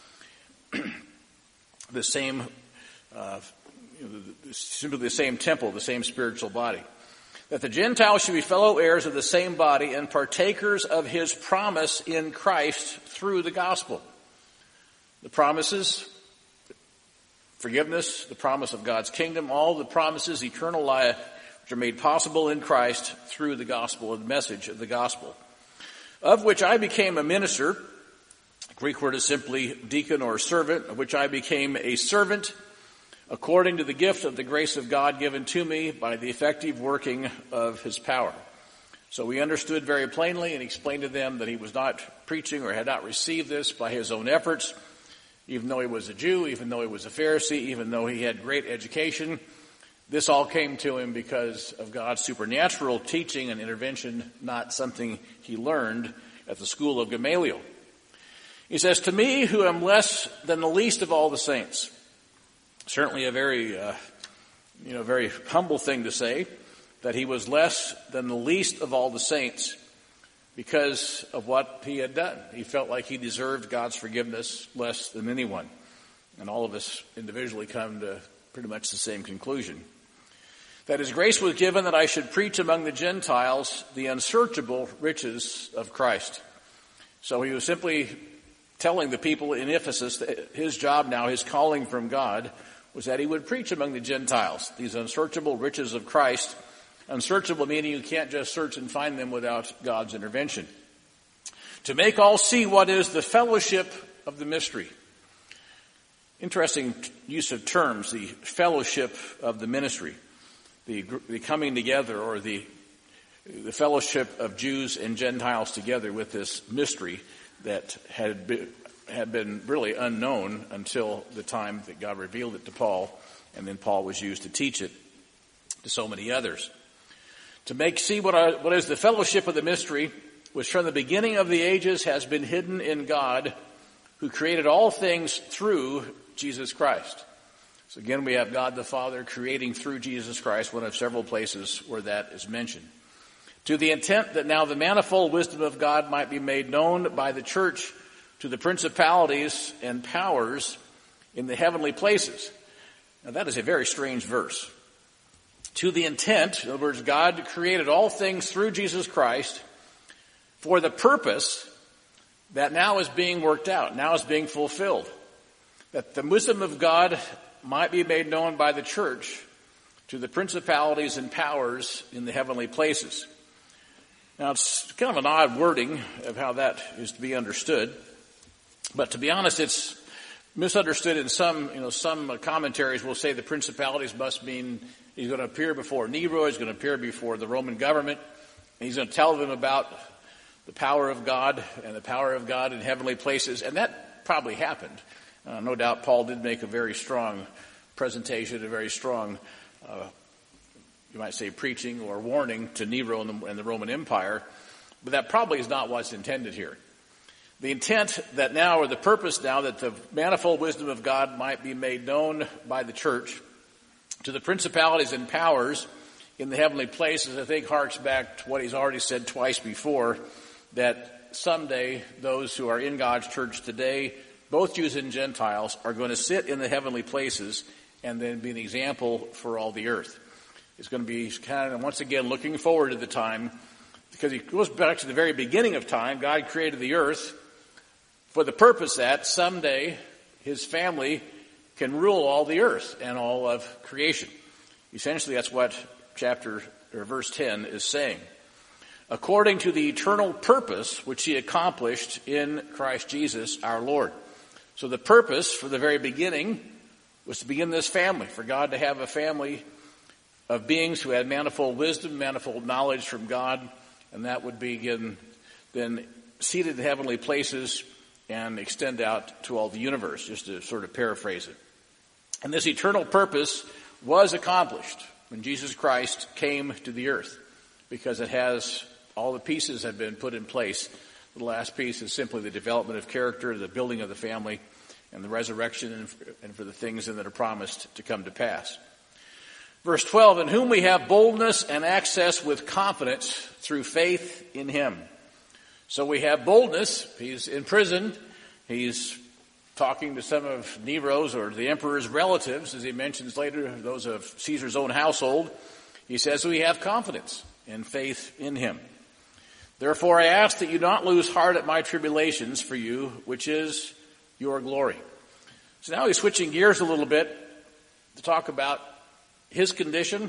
the same, uh, simply the same temple, the same spiritual body. That the Gentiles should be fellow heirs of the same body and partakers of his promise in Christ through the gospel. The promises, forgiveness, the promise of God's kingdom, all the promises, eternal life, which are made possible in Christ through the gospel and the message of the gospel, of which I became a minister. The Greek word is simply deacon or servant, of which I became a servant according to the gift of the grace of God given to me by the effective working of his power. So we understood very plainly and explained to them that he was not preaching or had not received this by his own efforts. Even though he was a Jew, even though he was a Pharisee, even though he had great education, this all came to him because of God's supernatural teaching and intervention, not something he learned at the school of Gamaliel. He says, to me who am less than the least of all the saints. Certainly a very, uh, you know, very humble thing to say, that he was less than the least of all the saints because of what he had done. He felt like he deserved God's forgiveness less than anyone. And all of us individually come to pretty much the same conclusion. That his grace was given that I should preach among the Gentiles the unsearchable riches of Christ. So he was simply telling the people in Ephesus that his job now, his calling from God, was that he would preach among the Gentiles these unsearchable riches of Christ. Unsearchable meaning you can't just search and find them without God's intervention. To make all see what is the fellowship of the mystery. Interesting use of terms, the fellowship of the ministry. The, the coming together, or the, the fellowship of Jews and Gentiles together with this mystery that had been, had been really unknown until the time that God revealed it to Paul, and then Paul was used to teach it to so many others. To make see what, are, what is the fellowship of the mystery, which from the beginning of the ages has been hidden in God who created all things through Jesus Christ. So again, we have God the Father creating through Jesus Christ, one of several places where that is mentioned. To the intent that now the manifold wisdom of God might be made known by the church to the principalities and powers in the heavenly places. Now that is a very strange verse. To the intent, in other words, God created all things through Jesus Christ for the purpose that now is being worked out, now is being fulfilled. That the wisdom of God might be made known by the church to the principalities and powers in the heavenly places. Now, it's kind of an odd wording of how that is to be understood. But to be honest, it's misunderstood in some, you know, some commentaries will say the principalities must mean he's going to appear before Nero, he's going to appear before the Roman government, and he's going to tell them about the power of God and the power of God in heavenly places. And that probably happened. Uh, no doubt Paul did make a very strong presentation, a very strong, uh, you might say, preaching or warning to Nero and the, and the Roman Empire. But that probably is not what's intended here. The intent that now, or the purpose now, that the manifold wisdom of God might be made known by the church to the principalities and powers in the heavenly places, I think harks back to what he's already said twice before, that someday those who are in God's church today, both Jews and Gentiles, are going to sit in the heavenly places and then be an example for all the earth. It's going to be kind of, once again, looking forward to the time, because he goes back to the very beginning of time. God created the earth for the purpose that someday his family can rule all the earth and all of creation. Essentially, that's what chapter or verse ten is saying. According to the eternal purpose which he accomplished in Christ Jesus our Lord. So the purpose for the very beginning was to begin this family, for God to have a family of beings who had manifold wisdom, manifold knowledge from God, and that would begin then seated in heavenly places and extend out to all the universe, just to sort of paraphrase it. And this eternal purpose was accomplished when Jesus Christ came to the earth, because it has, all the pieces have been put in place. The last piece is simply the development of character, the building of the family, and the resurrection, and for the things that are promised to come to pass. Verse twelve, in whom we have boldness and access with confidence through faith in him. So we have boldness. He's in prison. He's talking to some of Nero's or the emperor's relatives, as he mentions later, those of Caesar's own household. He says we have confidence and faith in him. Therefore I ask that you not lose heart at my tribulations for you, which is your glory. So now he's switching gears a little bit to talk about his condition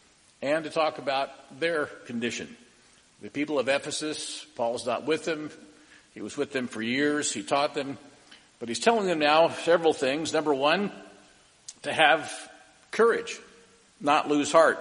and to talk about their condition. The people of Ephesus, Paul's not with them. He was with them for years. He taught them. But he's telling them now several things. Number one, to have courage, not lose heart.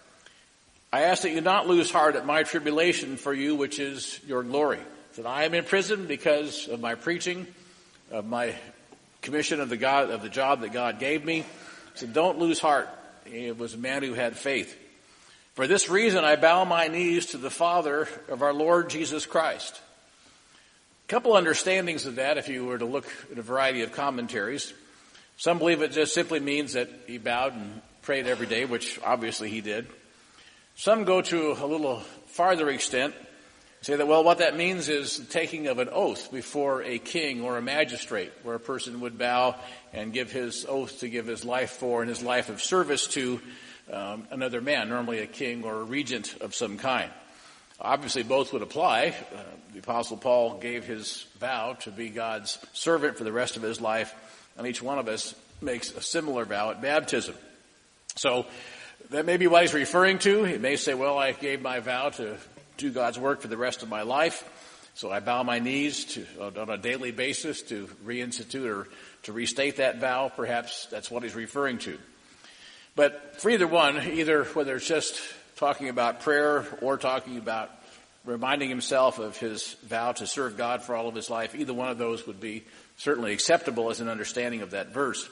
I ask that you not lose heart at my tribulation for you, which is your glory. That I am in prison because of my preaching, of my commission of the God of the job that God gave me. So don't lose heart. He was a man who had faith. For this reason, I bow my knees to the Father of our Lord Jesus Christ. A couple understandings of that, if you were to look at a variety of commentaries. Some believe it just simply means that he bowed and prayed every day, which obviously he did. Some go to a little farther extent, say that, well, what that means is the taking of an oath before a king or a magistrate, where a person would bow and give his oath to give his life for and his life of service to um, another man, normally a king or a regent of some kind. Obviously, both would apply. Uh, the Apostle Paul gave his vow to be God's servant for the rest of his life, and each one of us makes a similar vow at baptism. So that may be what he's referring to. He may say, well, I gave my vow to do God's work for the rest of my life, so I bow my knees to, on a daily basis to reinstitute or to restate that vow. Perhaps that's what he's referring to. But for either one, either whether it's just talking about prayer or talking about reminding himself of his vow to serve God for all of his life, either one of those would be certainly acceptable as an understanding of that verse.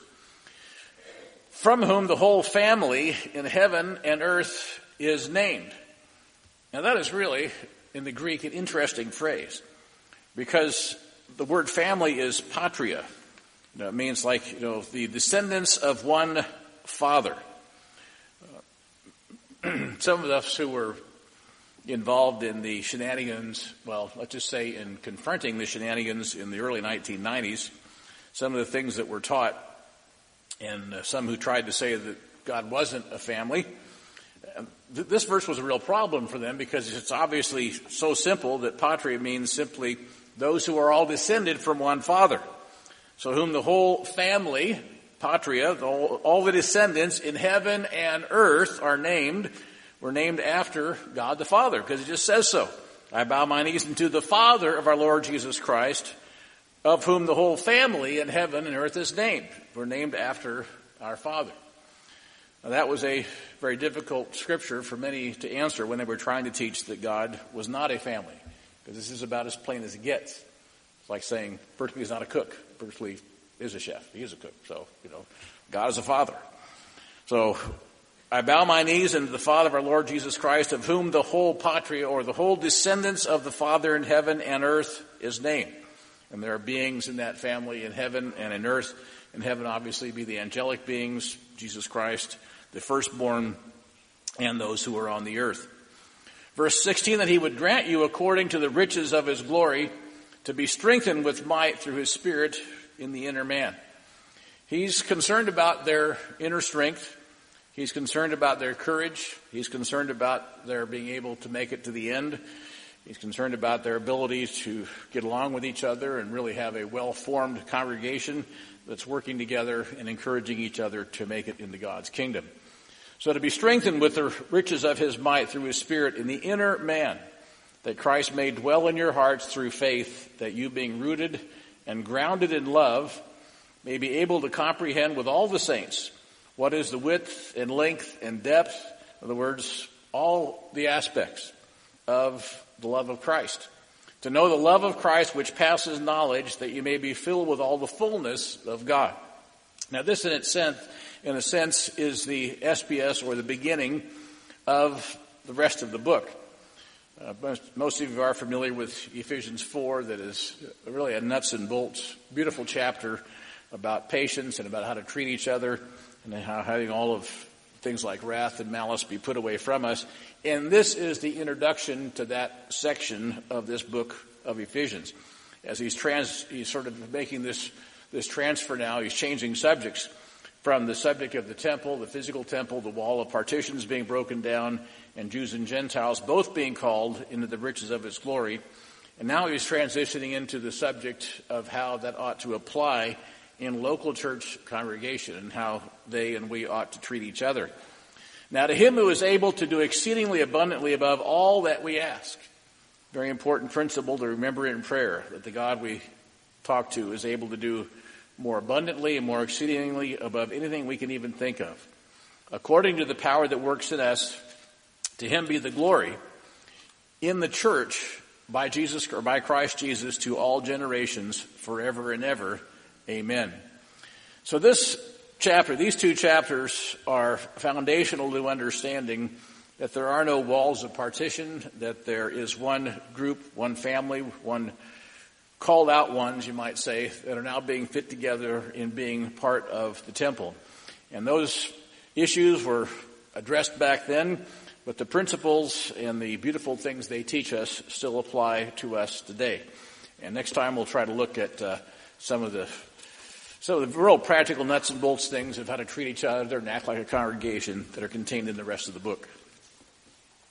From whom the whole family in heaven and earth is named. Now that is really, in the Greek, an interesting phrase, because the word family is patria. You know, it means like, you know, the descendants of one father. Uh, some of us who were involved in the shenanigans, well, let's just say in confronting the shenanigans in the early nineteen nineties, some of the things that were taught, and uh, some who tried to say that God wasn't a family, uh, th- this verse was a real problem for them because it's obviously so simple that patria means simply those who are all descended from one father. So whom the whole family, patria, all, all the descendants in heaven and earth are named, were named after God the Father, because it just says so. I bow my knees unto the Father of our Lord Jesus Christ, of whom the whole family in heaven and earth is named. We're named after our Father. Now, that was a very difficult scripture for many to answer when they were trying to teach that God was not a family, because this is about as plain as it gets. It's like saying Berkeley is not a cook. Berkeley is a chef. He is a cook. So, you know, God is a father. So, I bow my knees unto the Father of our Lord Jesus Christ, of whom the whole patria, or the whole descendants of the Father in heaven and earth, is named. And there are beings in that family in heaven and in earth. In heaven, obviously, be the angelic beings, Jesus Christ, the firstborn, and those who are on the earth. Verse sixteen, that he would grant you according to the riches of his glory to be strengthened with might through his Spirit in the inner man. He's concerned about their inner strength. He's concerned about their courage. He's concerned about their being able to make it to the end. He's concerned about their ability to get along with each other and really have a well-formed congregation that's working together and encouraging each other to make it into God's kingdom. So to be strengthened with the riches of his might through his Spirit in the inner man, that Christ may dwell in your hearts through faith, that you being rooted and grounded in love may be able to comprehend with all the saints what is the width and length and depth, in other words, all the aspects of the love of Christ. To know the love of Christ which passes knowledge, that you may be filled with all the fullness of God. Now this in its sense, in a sense, is the S P S, or the beginning of the rest of the book. Uh, most, most of you are familiar with Ephesians four, that is really a nuts and bolts, beautiful chapter about patience and about how to treat each other, and how having all of things like wrath and malice be put away from us. And this is the introduction to that section of this book of Ephesians. As he's trans, he's sort of making this, this transfer now, he's changing subjects from the subject of the temple, the physical temple, the wall of partitions being broken down, and Jews and Gentiles both being called into the riches of his glory. And now he's transitioning into the subject of how that ought to apply in local church congregation and how they and we ought to treat each other. Now to him who is able to do exceedingly abundantly above all that we ask. Very important principle to remember in prayer, that the God we talk to is able to do more abundantly and more exceedingly above anything we can even think of. According to the power that works in us, to him be the glory in the church by Jesus, or by Christ Jesus, to all generations forever and ever. Amen. So this chapter, these two chapters are foundational to understanding that there are no walls of partition, that there is one group, one family, one called out ones, you might say, that are now being fit together in being part of the temple. And those issues were addressed back then, but the principles and the beautiful things they teach us still apply to us today. And next time we'll try to look at uh, some of the some of the real practical nuts and bolts things of how to treat each other and act like a congregation that are contained in the rest of the book.